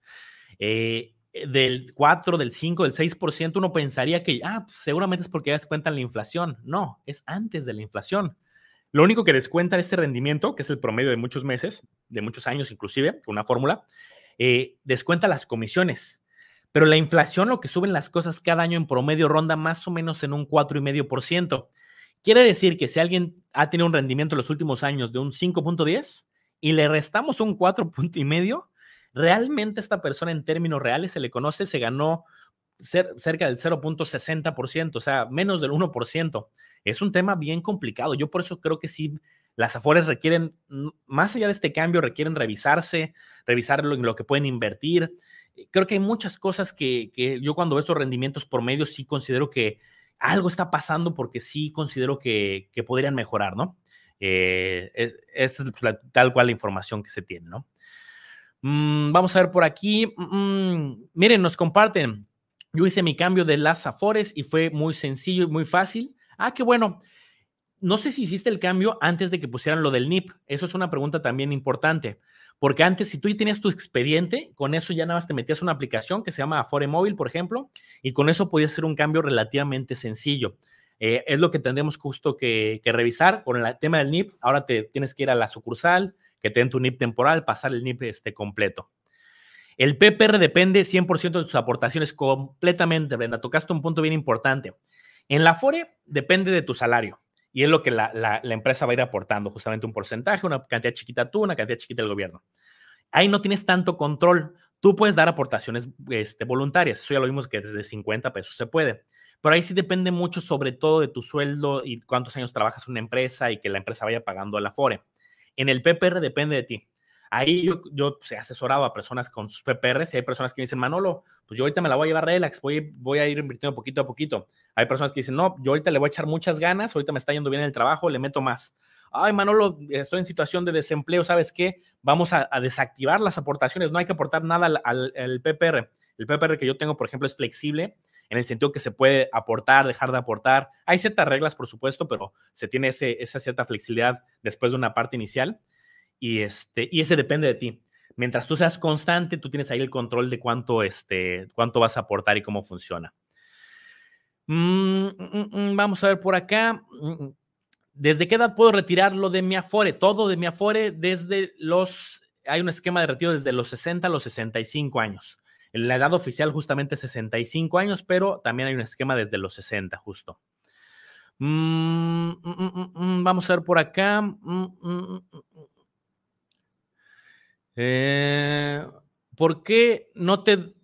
Del 4, del 5, del 6%, uno pensaría que pues seguramente es porque ya descuentan la inflación. No, es antes de la inflación. Lo único que descuenta este rendimiento, que es el promedio de muchos meses, de muchos años inclusive, con una fórmula, descuenta las comisiones. Pero la inflación, lo que suben las cosas cada año en promedio, ronda más o menos en un 4,5%. Quiere decir que si alguien ha tenido un rendimiento en los últimos años de un 5,10 y le restamos un 4,5, realmente esta persona en términos reales se le conoce, se ganó cerca del 0,60%, o sea, menos del 1%. Es un tema bien complicado. Yo por eso creo que sí, las Afores requieren, más allá de este cambio, requieren revisar lo que pueden invertir. Creo que hay muchas cosas que yo cuando veo estos rendimientos por medio sí considero que algo está pasando porque sí considero que podrían mejorar, ¿no? Esta es tal cual la información que se tiene, ¿no? Vamos a ver por aquí. Miren, nos comparten. Yo hice mi cambio de las Afores y fue muy sencillo y muy fácil. Qué bueno. No sé si hiciste el cambio antes de que pusieran lo del NIP. Eso es una pregunta también importante. Porque antes, si tú ya tenías tu expediente, con eso ya nada más te metías una aplicación que se llama Afore Móvil, por ejemplo, y con eso podías hacer un cambio relativamente sencillo. Es lo que tendremos justo que revisar con el tema del NIP. Ahora te tienes que ir a la sucursal, que te den tu NIP temporal, pasar el NIP completo. El PPR depende 100% de tus aportaciones completamente, Brenda. Tocaste un punto bien importante. En la Afore depende de tu salario y es lo que la empresa va a ir aportando, justamente un porcentaje, una cantidad chiquita tú, una cantidad chiquita el gobierno. Ahí no tienes tanto control. Tú puedes dar aportaciones voluntarias, eso ya lo vimos que desde 50 pesos se puede. Pero ahí sí depende mucho sobre todo de tu sueldo y cuántos años trabajas en una empresa y que la empresa vaya pagando a la Afore. En el PPR depende de ti. Ahí yo he asesorado a personas con sus PPRs y hay personas que me dicen, Manolo, pues yo ahorita me la voy a llevar relax, voy a ir invirtiendo poquito a poquito. Hay personas que dicen, no, yo ahorita le voy a echar muchas ganas, ahorita me está yendo bien el trabajo, le meto más. Ay, Manolo, estoy en situación de desempleo, ¿sabes qué? Vamos a desactivar las aportaciones, no hay que aportar nada al PPR. El PPR que yo tengo, por ejemplo, es flexible en el sentido que se puede aportar, dejar de aportar. Hay ciertas reglas, por supuesto, pero se tiene esa cierta flexibilidad después de una parte inicial y ese depende de ti. Mientras tú seas constante, tú tienes ahí el control de cuánto vas a aportar y cómo funciona. Vamos a ver por acá. ¿Desde qué edad puedo retirarlo de mi Afore? Todo de mi Afore hay un esquema de retiro desde los 60 a los 65 años. La edad oficial justamente es 65 años, pero también hay un esquema desde los 60 justo. Vamos a ver por acá. ¿Por qué no te...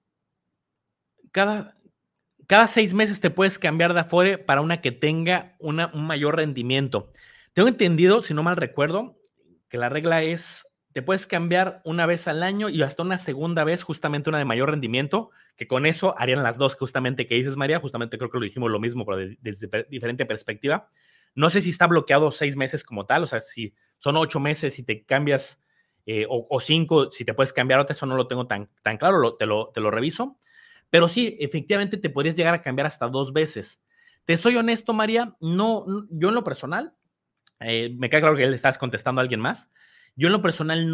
Cada 6 meses te puedes cambiar de Afore para una que tenga un mayor rendimiento? Tengo entendido, si no mal recuerdo, que la regla es, te puedes cambiar una vez al año y hasta una segunda vez, justamente una de mayor rendimiento, que con eso harían las dos justamente que dices, María, justamente creo que lo dijimos lo mismo, pero desde diferente perspectiva. No sé si está bloqueado 6 meses como tal, o sea, si son 8 meses y te cambias, o 5, si te puedes cambiar otra, eso no lo tengo tan claro, te lo reviso. Pero sí, efectivamente te podrías llegar a cambiar hasta 2 veces. Te soy honesto, María, no, yo en lo personal, me queda claro que le estás contestando a alguien más. Yo en lo personal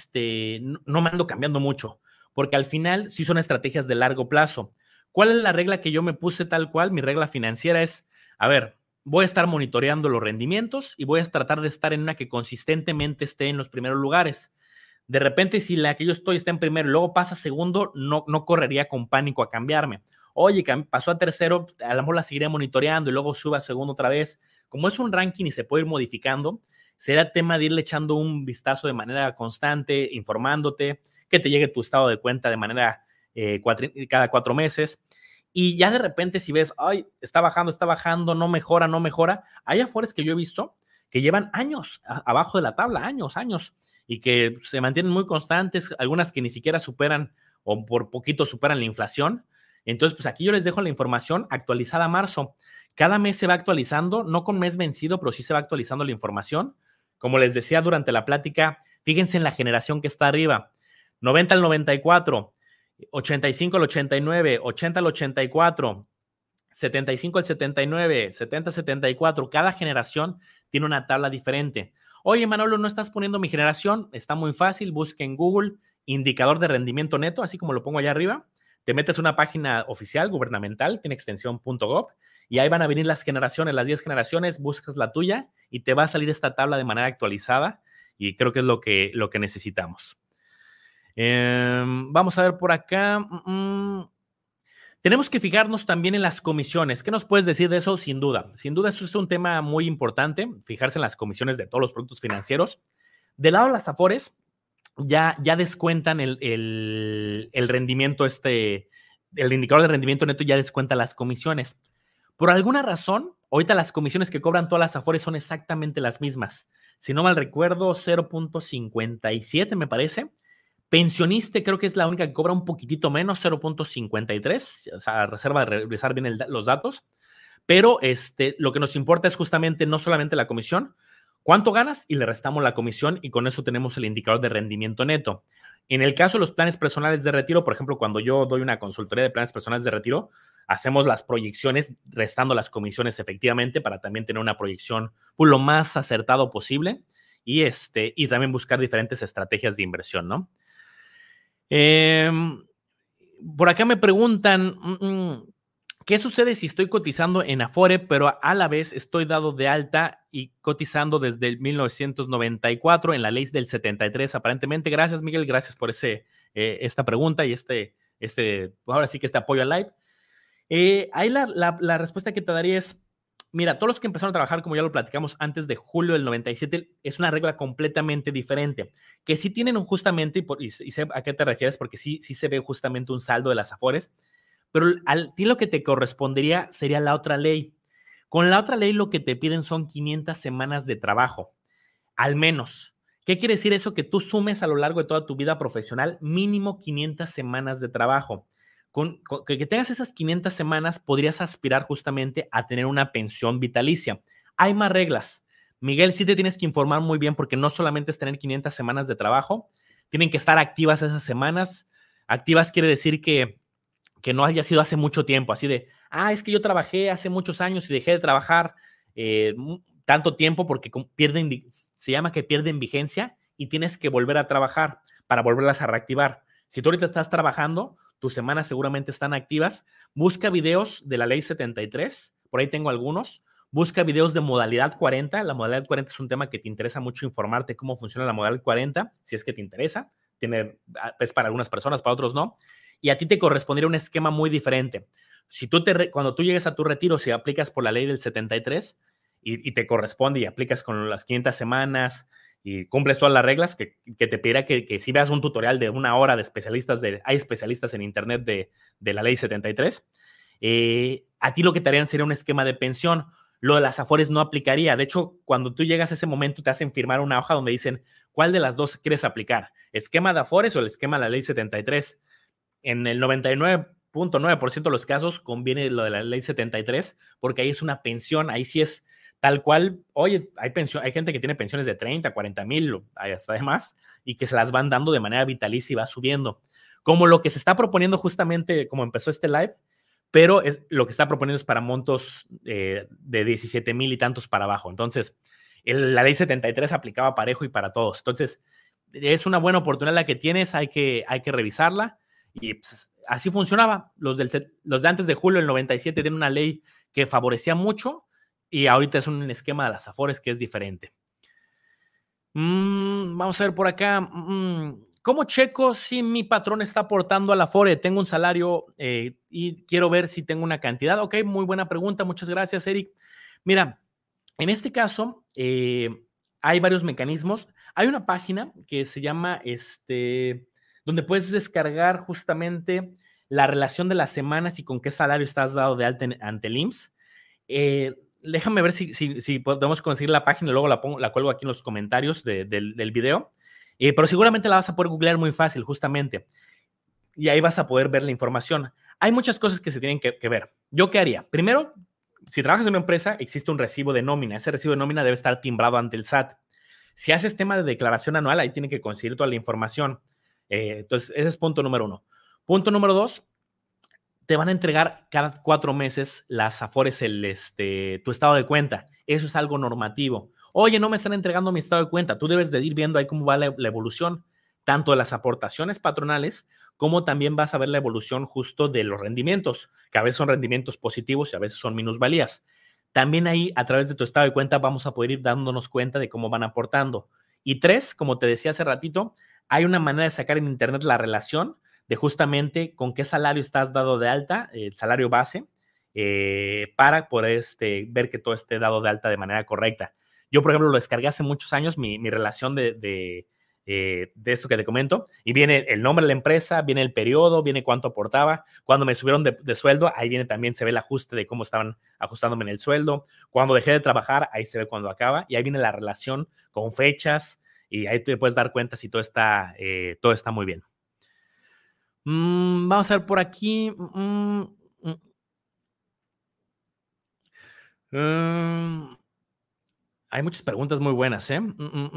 no me ando cambiando mucho, porque al final sí son estrategias de largo plazo. ¿Cuál es la regla que yo me puse tal cual? Mi regla financiera es, a ver, voy a estar monitoreando los rendimientos y voy a tratar de estar en una que consistentemente esté en los primeros lugares. De repente, si la que yo estoy está en primero y luego pasa a segundo, no correría con pánico a cambiarme. Oye, pasó a tercero, a lo mejor la seguiré monitoreando y luego sube a segundo otra vez. Como es un ranking y se puede ir modificando, será tema de irle echando un vistazo de manera constante, informándote, que te llegue tu estado de cuenta de manera cada 4 meses. Y ya de repente, si ves, ay, está bajando, no mejora. Hay afores que yo he visto que llevan años abajo de la tabla, años, y que se mantienen muy constantes, algunas que ni siquiera superan o por poquito superan la inflación. Entonces, pues aquí yo les dejo la información actualizada a marzo. Cada mes se va actualizando, no con mes vencido, pero sí se va actualizando la información. Como les decía durante la plática, fíjense en la generación que está arriba. 90 al 94, 85 al 89, 80 al 84, 75 al 79, 70 al 74. Cada generación tiene una tabla diferente. Oye, Manolo, ¿no estás poniendo mi generación? Está muy fácil, busca en Google indicador de rendimiento neto, así como lo pongo allá arriba. Te metes a una página oficial, gubernamental, tiene extensión .gov, y ahí van a venir las generaciones, las 10 generaciones, buscas la tuya y te va a salir esta tabla de manera actualizada, y creo que es lo que necesitamos. Vamos a ver por acá. Tenemos que fijarnos también en las comisiones. ¿Qué nos puedes decir de eso? Sin duda, eso es un tema muy importante, fijarse en las comisiones de todos los productos financieros. Del lado de las Afores, ya descuentan el rendimiento, el indicador de rendimiento neto ya descuenta las comisiones. Por alguna razón, ahorita las comisiones que cobran todas las Afores son exactamente las mismas. Si no mal recuerdo, 0.57 me parece. Pensionista creo que es la única que cobra un poquitito menos, 0.53, o sea, reserva de revisar bien los datos, pero lo que nos importa es justamente no solamente la comisión, cuánto ganas y le restamos la comisión y con eso tenemos el indicador de rendimiento neto. En el caso de los planes personales de retiro, por ejemplo, cuando yo doy una consultoría de planes personales de retiro, hacemos las proyecciones restando las comisiones efectivamente para también tener una proyección pues, lo más acertado posible y también buscar diferentes estrategias de inversión, ¿no? Por acá me preguntan, ¿qué sucede si estoy cotizando en Afore, pero a la vez estoy dado de alta y cotizando desde el 1994 en la ley del 73? Aparentemente, gracias Miguel, gracias por esta pregunta y ahora sí que este apoyo al live. Ahí la respuesta que te daría es, mira, todos los que empezaron a trabajar, como ya lo platicamos, antes de julio del 97, es una regla completamente diferente, que sí tienen justamente, y sé a qué te refieres, porque sí se ve justamente un saldo de las Afores, pero a ti lo que te correspondería sería la otra ley. Con la otra ley lo que te piden son 500 semanas de trabajo, al menos. ¿Qué quiere decir eso? Que tú sumes a lo largo de toda tu vida profesional mínimo 500 semanas de trabajo. Con que tengas esas 500 semanas, podrías aspirar justamente a tener una pensión vitalicia. Hay más reglas. Miguel, sí te tienes que informar muy bien porque no solamente es tener 500 semanas de trabajo, tienen que estar activas esas semanas. Activas quiere decir que no haya sido hace mucho tiempo, así de, es que yo trabajé hace muchos años y dejé de trabajar tanto tiempo porque se llama que pierden vigencia y tienes que volver a trabajar para volverlas a reactivar. Si tú ahorita estás trabajando, tus semanas seguramente están activas. Busca videos de la ley 73, por ahí tengo algunos. Busca videos de modalidad 40. La modalidad 40 es un tema que te interesa mucho informarte cómo funciona la modalidad 40, si es que te interesa. Es para algunas personas, para otros no. Y a ti te correspondería un esquema muy diferente. Si cuando tú llegues a tu retiro, si aplicas por la ley del 73 y te corresponde y aplicas con las 500 semanas y cumples todas las reglas, que te pedirá que si veas un tutorial de 1 hora de especialistas, hay especialistas en internet de la ley 73, a ti lo que te harían sería un esquema de pensión. Lo de las Afores no aplicaría. De hecho, cuando tú llegas a ese momento, te hacen firmar una hoja donde dicen cuál de las dos quieres aplicar, esquema de Afores o el esquema de la ley 73. En el 99.9% de los casos conviene lo de la ley 73, porque ahí es una pensión, ahí sí es tal cual. Oye, hay gente que tiene pensiones de 30, 40 mil, hasta de más, y que se las van dando de manera vitalicia y va subiendo. Como lo que se está proponiendo justamente, como empezó este live, pero lo que está proponiendo es para montos de 17 mil y tantos para abajo. Entonces, la ley 73 aplicaba parejo y para todos. Entonces, es una buena oportunidad la que tienes, hay que revisarla. Y pues, así funcionaba. Los de antes de julio del 97 tienen una ley que favorecía mucho y ahorita es un esquema de las Afores que es diferente. Vamos a ver por acá. ¿Cómo checo si mi patrón está aportando a la Afore? Tengo un salario y quiero ver si tengo una cantidad. Ok, muy buena pregunta. Muchas gracias, Eric. Mira, en este caso hay varios mecanismos. Hay una página que se llama donde puedes descargar justamente la relación de las semanas y con qué salario estás dado de alta ante el IMSS. Déjame ver si podemos conseguir la página, luego la cuelgo aquí en los comentarios del video, pero seguramente la vas a poder googlear muy fácil, justamente, y ahí vas a poder ver la información. Hay muchas cosas que se tienen que ver. ¿Yo qué haría? Primero, si trabajas en una empresa, existe un recibo de nómina. Ese recibo de nómina debe estar timbrado ante el SAT. Si haces tema de declaración anual, ahí tienen que conseguir toda la información. Entonces, ese es punto número 1. Punto número 2, te van a entregar cada 4 meses las Afores, tu estado de cuenta. Eso es algo normativo. Oye, no me están entregando mi estado de cuenta. Tú debes de ir viendo ahí cómo va la evolución, tanto de las aportaciones patronales, como también vas a ver la evolución justo de los rendimientos, que a veces son rendimientos positivos y a veces son minusvalías. También ahí, a través de tu estado de cuenta, vamos a poder ir dándonos cuenta de cómo van aportando. Y 3, como te decía hace ratito, hay una manera de sacar en internet la relación de justamente con qué salario estás dado de alta, el salario base, para poder ver que todo esté dado de alta de manera correcta. Yo, por ejemplo, lo descargué hace muchos años, mi relación de esto que te comento, y viene el nombre de la empresa, viene el periodo, viene cuánto aportaba. Cuando me subieron de sueldo, ahí viene también, se ve el ajuste de cómo estaban ajustándome en el sueldo. Cuando dejé de trabajar, ahí se ve cuando acaba, y ahí viene la relación con fechas, y ahí te puedes dar cuenta si todo está muy bien. Vamos a ver por aquí. Hay muchas preguntas muy buenas, ¿eh?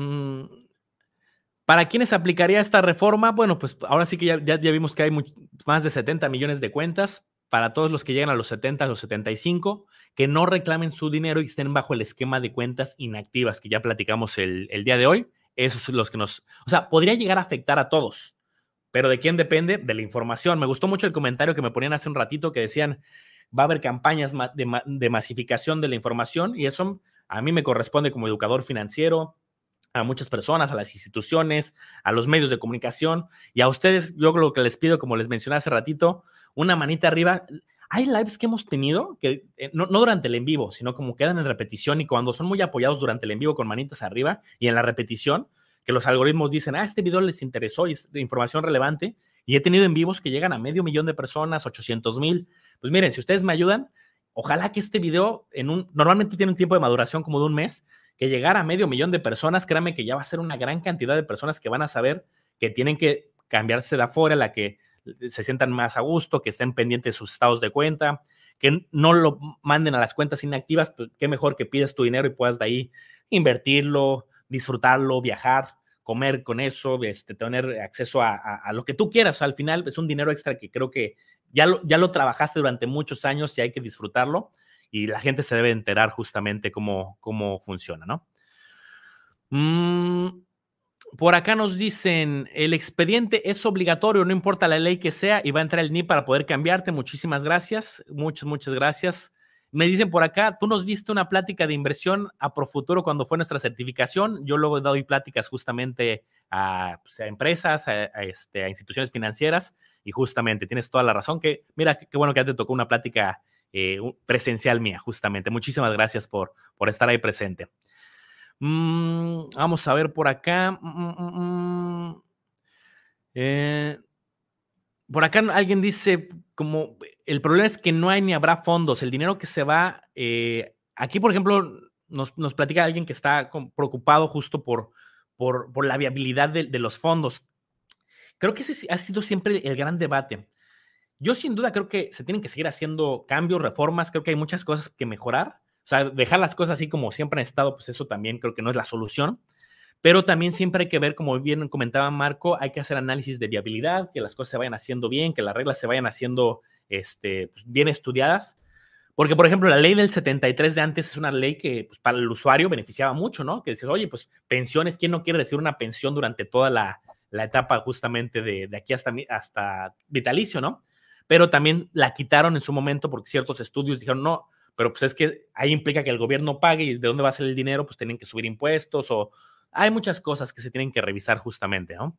¿Para quiénes aplicaría esta reforma? Bueno, pues ahora sí que ya vimos que hay más de 70 millones de cuentas. Para todos los que llegan a los 70, a los 75, que no reclamen su dinero y estén bajo el esquema de cuentas inactivas que ya platicamos el día de hoy. Esos son los que o sea, podría llegar a afectar a todos. ¿Pero de quién depende? De la información. Me gustó mucho el comentario que me ponían hace un ratito que decían, va a haber campañas de masificación de la información, y eso a mí me corresponde como educador financiero, a muchas personas, a las instituciones, a los medios de comunicación, y a ustedes, yo lo que les pido, como les mencioné hace ratito, una manita arriba. Hay lives que hemos tenido que no durante el en vivo, sino como quedan en repetición, y cuando son muy apoyados durante el en vivo con manitas arriba y en la repetición, que los algoritmos dicen, este video les interesó y es de información relevante, y he tenido en vivos que llegan a 500,000 de personas, 800,000. Pues miren, si ustedes me ayudan, ojalá que este video normalmente tiene un tiempo de maduración como de un mes, que llegara a 500,000 de personas, créanme que ya va a ser una gran cantidad de personas que van a saber que tienen que cambiarse de Afore, a la que se sientan más a gusto, que estén pendientes de sus estados de cuenta, que no lo manden a las cuentas inactivas. Pues qué mejor que pidas tu dinero y puedas de ahí invertirlo, disfrutarlo, viajar, comer con eso, tener acceso a lo que tú quieras. O sea, al final es un dinero extra que creo que ya lo trabajaste durante muchos años y hay que disfrutarlo, y la gente se debe enterar justamente cómo funciona, ¿no? Por acá nos dicen, el expediente es obligatorio, no importa la ley que sea, y va a entrar el NIP para poder cambiarte. Muchísimas gracias, muchas gracias. Me dicen por acá, tú nos diste una plática de inversión a Profuturo cuando fue nuestra certificación. Yo luego doy pláticas justamente a, pues, a empresas, a instituciones financieras, y justamente tienes toda la razón. Que mira, qué bueno que ya te tocó una plática presencial mía, justamente. Muchísimas gracias por estar ahí presente. Vamos a ver por acá. Por acá alguien dice, como el problema es que no hay ni habrá fondos. El dinero que se va, aquí por ejemplo, nos platica alguien que está preocupado justo por la viabilidad de los fondos. Creo que ese ha sido siempre el gran debate. Yo sin duda creo que se tienen que seguir haciendo cambios, reformas, creo que hay muchas cosas que mejorar. O sea, dejar las cosas así como siempre han estado, pues eso también creo que no es la solución. Pero también siempre hay que ver, como bien comentaba Marco, hay que hacer análisis de viabilidad, que las cosas se vayan haciendo bien, que las reglas se vayan haciendo pues, bien estudiadas. Porque, por ejemplo, la ley del 73 de antes es una ley que pues, para el usuario beneficiaba mucho, ¿no? Que dices, oye, pues pensiones, ¿quién no quiere recibir una pensión durante toda la etapa justamente de aquí hasta vitalicio, ¿no? Pero también la quitaron en su momento porque ciertos estudios dijeron, no, pero pues es que ahí implica que el gobierno pague y de dónde va a ser el dinero, pues tienen que subir impuestos o hay muchas cosas que se tienen que revisar justamente, ¿no?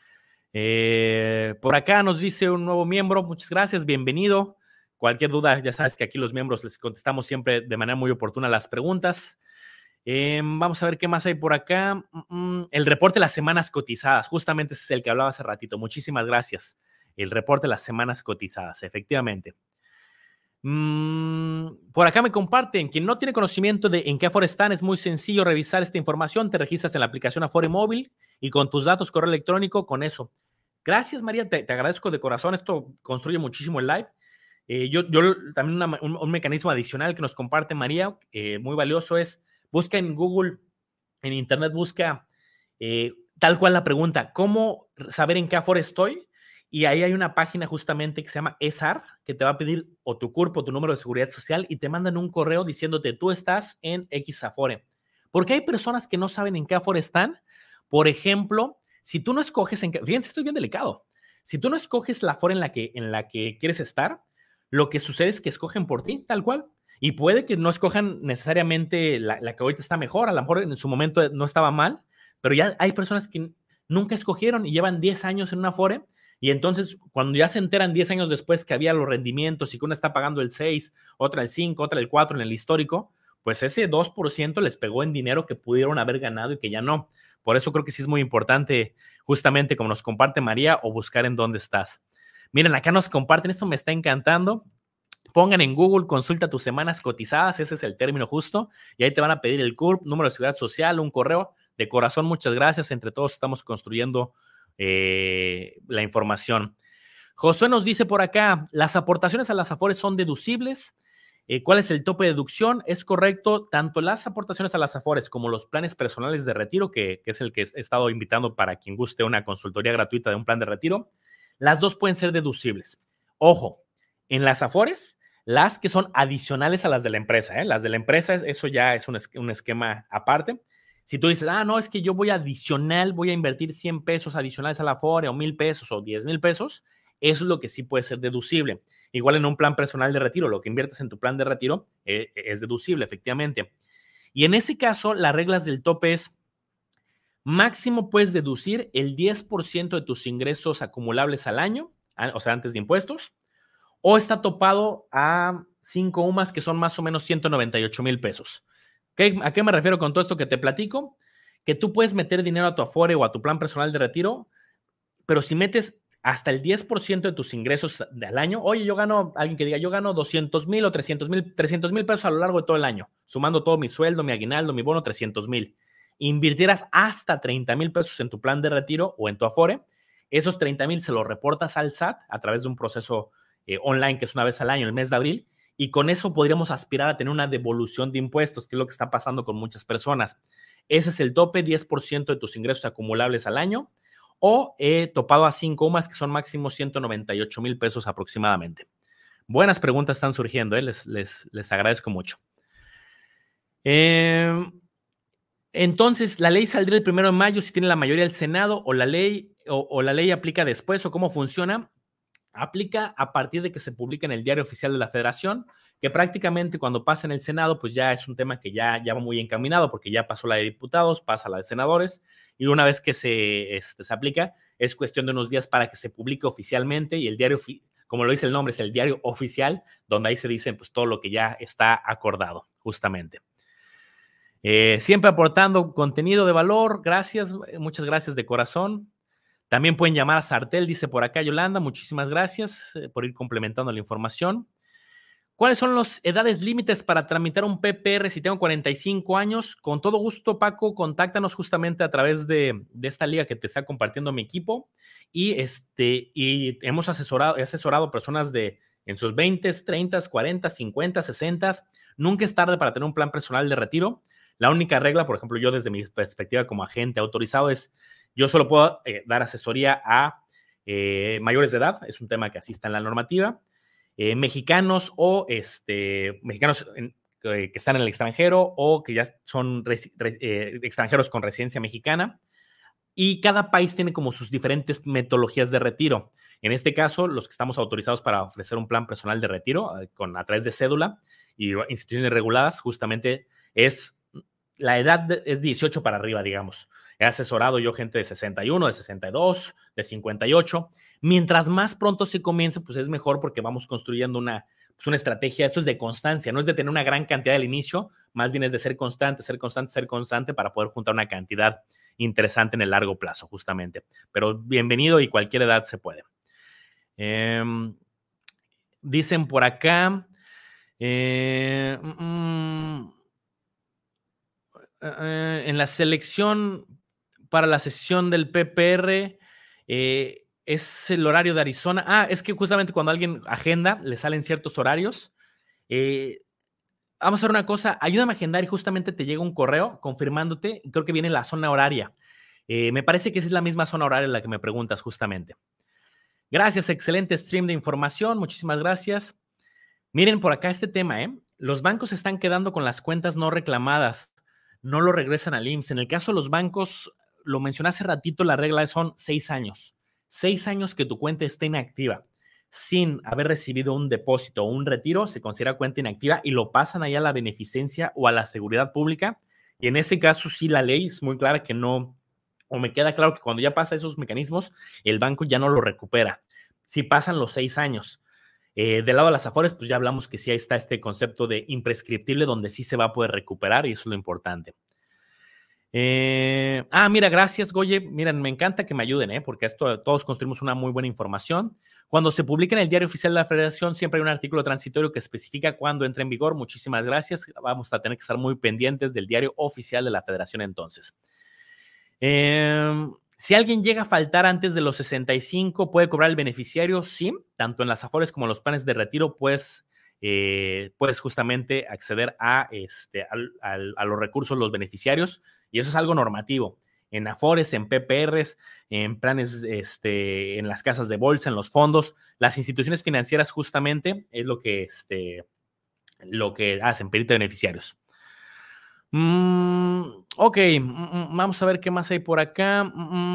Por acá nos dice un nuevo miembro, muchas gracias, bienvenido. Cualquier duda, ya sabes que aquí los miembros les contestamos siempre de manera muy oportuna las preguntas. Vamos a ver qué más hay por acá. El reporte de las semanas cotizadas, justamente ese es el que hablaba hace ratito. Muchísimas gracias. El reporte de las semanas cotizadas, efectivamente. Por acá me comparten, quien no tiene conocimiento de en qué Afore están, es muy sencillo revisar esta información, te registras en la aplicación Afore Móvil y con tus datos, correo electrónico, con eso. Gracias, María, te agradezco de corazón, esto construye muchísimo el live. Yo también un mecanismo adicional que nos comparte María, muy valioso, es busca en Google, en Internet, busca tal cual la pregunta, ¿cómo saber en qué Afore estoy? Y ahí hay una página justamente que se llama ESAR, que te va a pedir o tu CURP o tu número de seguridad social y te mandan un correo diciéndote tú estás en X Afore. Porque hay personas que no saben en qué Afore están. Por ejemplo, si tú no escoges, fíjense, esto es bien delicado. Si tú no escoges la Afore en la que quieres estar, lo que sucede es que escogen por ti, tal cual. Y puede que no escojan necesariamente la que ahorita está mejor, a lo mejor en su momento no estaba mal, pero ya hay personas que nunca escogieron y llevan 10 años en una Afore. Y entonces, cuando ya se enteran 10 años después que había los rendimientos y que una está pagando el 6, otra el 5, otra el 4 en el histórico, pues ese 2% les pegó en dinero que pudieron haber ganado y que ya no. Por eso creo que sí es muy importante, justamente como nos comparte María, o buscar en dónde estás. Miren, acá nos comparten, esto me está encantando. Pongan en Google, consulta tus semanas cotizadas, ese es el término justo, y ahí te van a pedir el CURP, número de seguridad social, un correo. De corazón, muchas gracias. Entre todos estamos construyendo la información. Josué nos dice por acá, las aportaciones a las Afores son deducibles. ¿Cuál es el tope de deducción? Es correcto, tanto las aportaciones a las Afores como los planes personales de retiro, que es el que he estado invitando para quien guste una consultoría gratuita de un plan de retiro, las dos pueden ser deducibles. Ojo, en las Afores, las que son adicionales a las de la empresa, las de la empresa, eso ya es un esquema aparte. Si tú dices, no, es que yo voy adicional, voy a invertir 100 pesos adicionales a la Afore o 1,000 pesos o 10,000 pesos, eso es lo que sí puede ser deducible. Igual en un plan personal de retiro, lo que inviertes en tu plan de retiro es deducible, efectivamente. Y en ese caso, las reglas del tope es máximo puedes deducir el 10% de tus ingresos acumulables al año, o sea, antes de impuestos, o está topado a 5 UMAS que son más o menos 198,000 pesos. ¿A qué me refiero con todo esto que te platico? Que tú puedes meter dinero a tu Afore o a tu plan personal de retiro, pero si metes hasta el 10% de tus ingresos al año, oye, alguien que diga, yo gano 200,000 o 300,000 pesos a lo largo de todo el año, sumando todo mi sueldo, mi aguinaldo, mi bono, 300,000. Invirtieras hasta 30,000 pesos en tu plan de retiro o en tu Afore, esos 30,000 se los reportas al SAT a través de un proceso online que es una vez al año, el mes de abril, y con eso podríamos aspirar a tener una devolución de impuestos, que es lo que está pasando con muchas personas. Ese es el tope, 10% de tus ingresos acumulables al año, o topado a 5 UMAS, que son máximo 198,000 pesos aproximadamente. Buenas preguntas están surgiendo, les agradezco mucho. Entonces, ¿la ley saldría el 1 de mayo si tiene la mayoría del Senado o la ley aplica después o cómo funciona? Aplica a partir de que se publica en el Diario Oficial de la Federación, que prácticamente cuando pasa en el Senado, pues ya es un tema que ya va muy encaminado, porque ya pasó la de diputados, pasa la de senadores, y una vez que se aplica, es cuestión de unos días para que se publique oficialmente, y el diario, como lo dice el nombre, es el Diario Oficial, donde ahí se dice pues todo lo que ya está acordado, justamente. Siempre aportando contenido de valor, gracias, muchas gracias de corazón. También pueden llamar a Sartel, dice por acá Yolanda, muchísimas gracias por ir complementando la información. ¿Cuáles son las edades límites para tramitar un PPR si tengo 45 años? Con todo gusto, Paco, contáctanos justamente a través de esta liga que te está compartiendo mi equipo y hemos asesorado personas en sus 20, 30, 40, 50, 60. Nunca es tarde para tener un plan personal de retiro. La única regla, por ejemplo, yo desde mi perspectiva como agente autorizado es yo solo puedo dar asesoría a mayores de edad, es un tema que así está en la normativa, mexicanos o mexicanos que están en el extranjero o que ya son extranjeros con residencia mexicana, y cada país tiene como sus diferentes metodologías de retiro. En este caso, los que estamos autorizados para ofrecer un plan personal de retiro a través de cédula y instituciones reguladas, justamente la edad es 18 para arriba, digamos. He asesorado yo gente de 61, de 62, de 58. Mientras más pronto se comience, pues es mejor porque vamos construyendo una estrategia. Esto es de constancia, no es de tener una gran cantidad al inicio, más bien es de ser constante para poder juntar una cantidad interesante en el largo plazo, justamente. Pero bienvenido y cualquier edad se puede. Dicen por acá... en la selección para la sesión del PPR es el horario de Arizona. Es que justamente cuando alguien agenda, le salen ciertos horarios. Vamos a hacer una cosa, ayúdame a agendar y justamente te llega un correo confirmándote, creo que viene la zona horaria. Me parece que esa es la misma zona horaria en la que me preguntas justamente. Gracias, excelente stream de información, muchísimas gracias. Miren por acá este tema, los bancos se están quedando con las cuentas no reclamadas, no lo regresan al IMSS. En el caso de los bancos, lo mencioné hace ratito, la regla son 6 años. 6 años que tu cuenta esté inactiva sin haber recibido un depósito o un retiro, se considera cuenta inactiva y lo pasan allá a la beneficencia o a la seguridad pública. Y en ese caso sí la ley es muy clara que no, o me queda claro que cuando ya pasa esos mecanismos, el banco ya no lo recupera. Si pasan los 6 años. Del lado de las Afores, pues ya hablamos que sí está este concepto de imprescriptible donde sí se va a poder recuperar y eso es lo importante. Mira, gracias, Goye. Miren, me encanta que me ayuden, porque todos construimos una muy buena información. Cuando se publica en el Diario Oficial de la Federación, siempre hay un artículo transitorio que especifica cuándo entra en vigor. Muchísimas gracias. Vamos a tener que estar muy pendientes del Diario Oficial de la Federación entonces. Si alguien llega a faltar antes de los 65, ¿puede cobrar el beneficiario? Sí, tanto en las Afores como en los planes de retiro, puedes justamente acceder a los recursos de los beneficiarios, y eso es algo normativo. En Afores, en PPRs, en planes, en las casas de bolsa, en los fondos, las instituciones financieras justamente es lo que hacen, perito de beneficiarios. Ok, vamos a ver qué más hay por acá.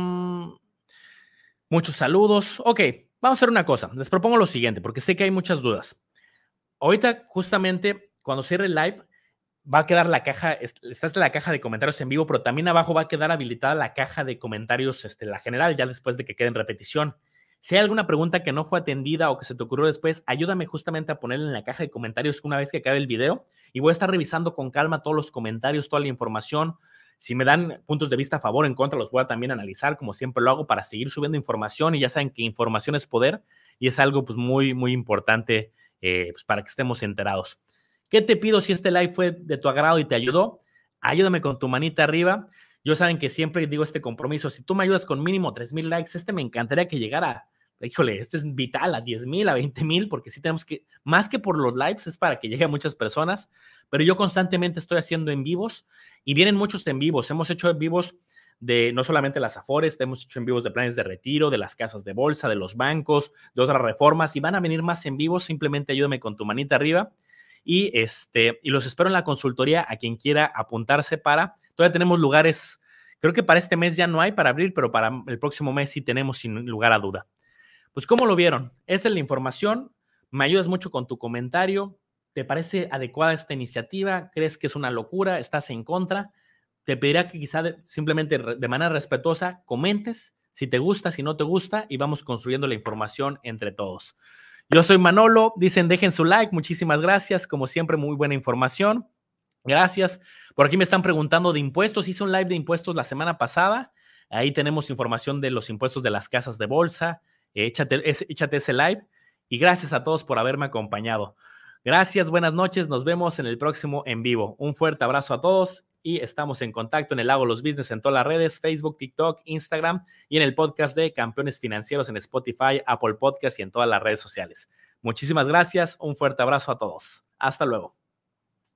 Muchos saludos. Ok, vamos a hacer una cosa. Les propongo lo siguiente, porque sé que hay muchas dudas. Ahorita, justamente, cuando cierre el live, va a quedar la caja, está la caja de comentarios en vivo, pero también abajo va a quedar habilitada la caja de comentarios, la general, ya después de que quede en repetición. Si hay alguna pregunta que no fue atendida o que se te ocurrió después, ayúdame justamente a ponerla en la caja de comentarios una vez que acabe el video, y voy a estar revisando con calma todos los comentarios, toda la información. Si me dan puntos de vista a favor o en contra, los voy a también analizar, como siempre lo hago, para seguir subiendo información, y ya saben que información es poder, y es algo pues muy, muy importante pues para que estemos enterados. ¿Qué te pido si este live fue de tu agrado y te ayudó? Ayúdame con tu manita arriba. Yo saben que siempre digo este compromiso. Si tú me ayudas con mínimo 3,000 likes, me encantaría que llegara, híjole, este es vital, a 10,000, a 20,000, porque sí tenemos que, más que por los lives, es para que llegue a muchas personas, pero yo constantemente estoy haciendo en vivos y vienen muchos en vivos. Hemos hecho en vivos de no solamente las Afores, hemos hecho en vivos de planes de retiro, de las casas de bolsa, de los bancos, de otras reformas, y van a venir más en vivos. Simplemente ayúdame con tu manita arriba y los espero en la consultoría a quien quiera apuntarse para Todavía tenemos lugares, creo que para este mes ya no hay para abrir, pero para el próximo mes sí tenemos sin lugar a duda. Pues, ¿cómo lo vieron? Esta es la información. Me ayudas mucho con tu comentario. ¿Te parece adecuada esta iniciativa? ¿Crees que es una locura? ¿Estás en contra? Te pediría que quizá simplemente de manera respetuosa comentes si te gusta, si no te gusta, y vamos construyendo la información entre todos. Yo soy Manolo. Dicen, dejen su like. Muchísimas gracias. Como siempre, muy buena información. Gracias. Por aquí me están preguntando de impuestos. Hice un live de impuestos la semana pasada. Ahí tenemos información de los impuestos de las casas de bolsa. Échate ese live. Y gracias a todos por haberme acompañado. Gracias, buenas noches. Nos vemos en el próximo en vivo. Un fuerte abrazo a todos y estamos en contacto en el Hago los Business en todas las redes, Facebook, TikTok, Instagram y en el podcast de Campeones Financieros en Spotify, Apple Podcast y en todas las redes sociales. Muchísimas gracias. Un fuerte abrazo a todos. Hasta luego.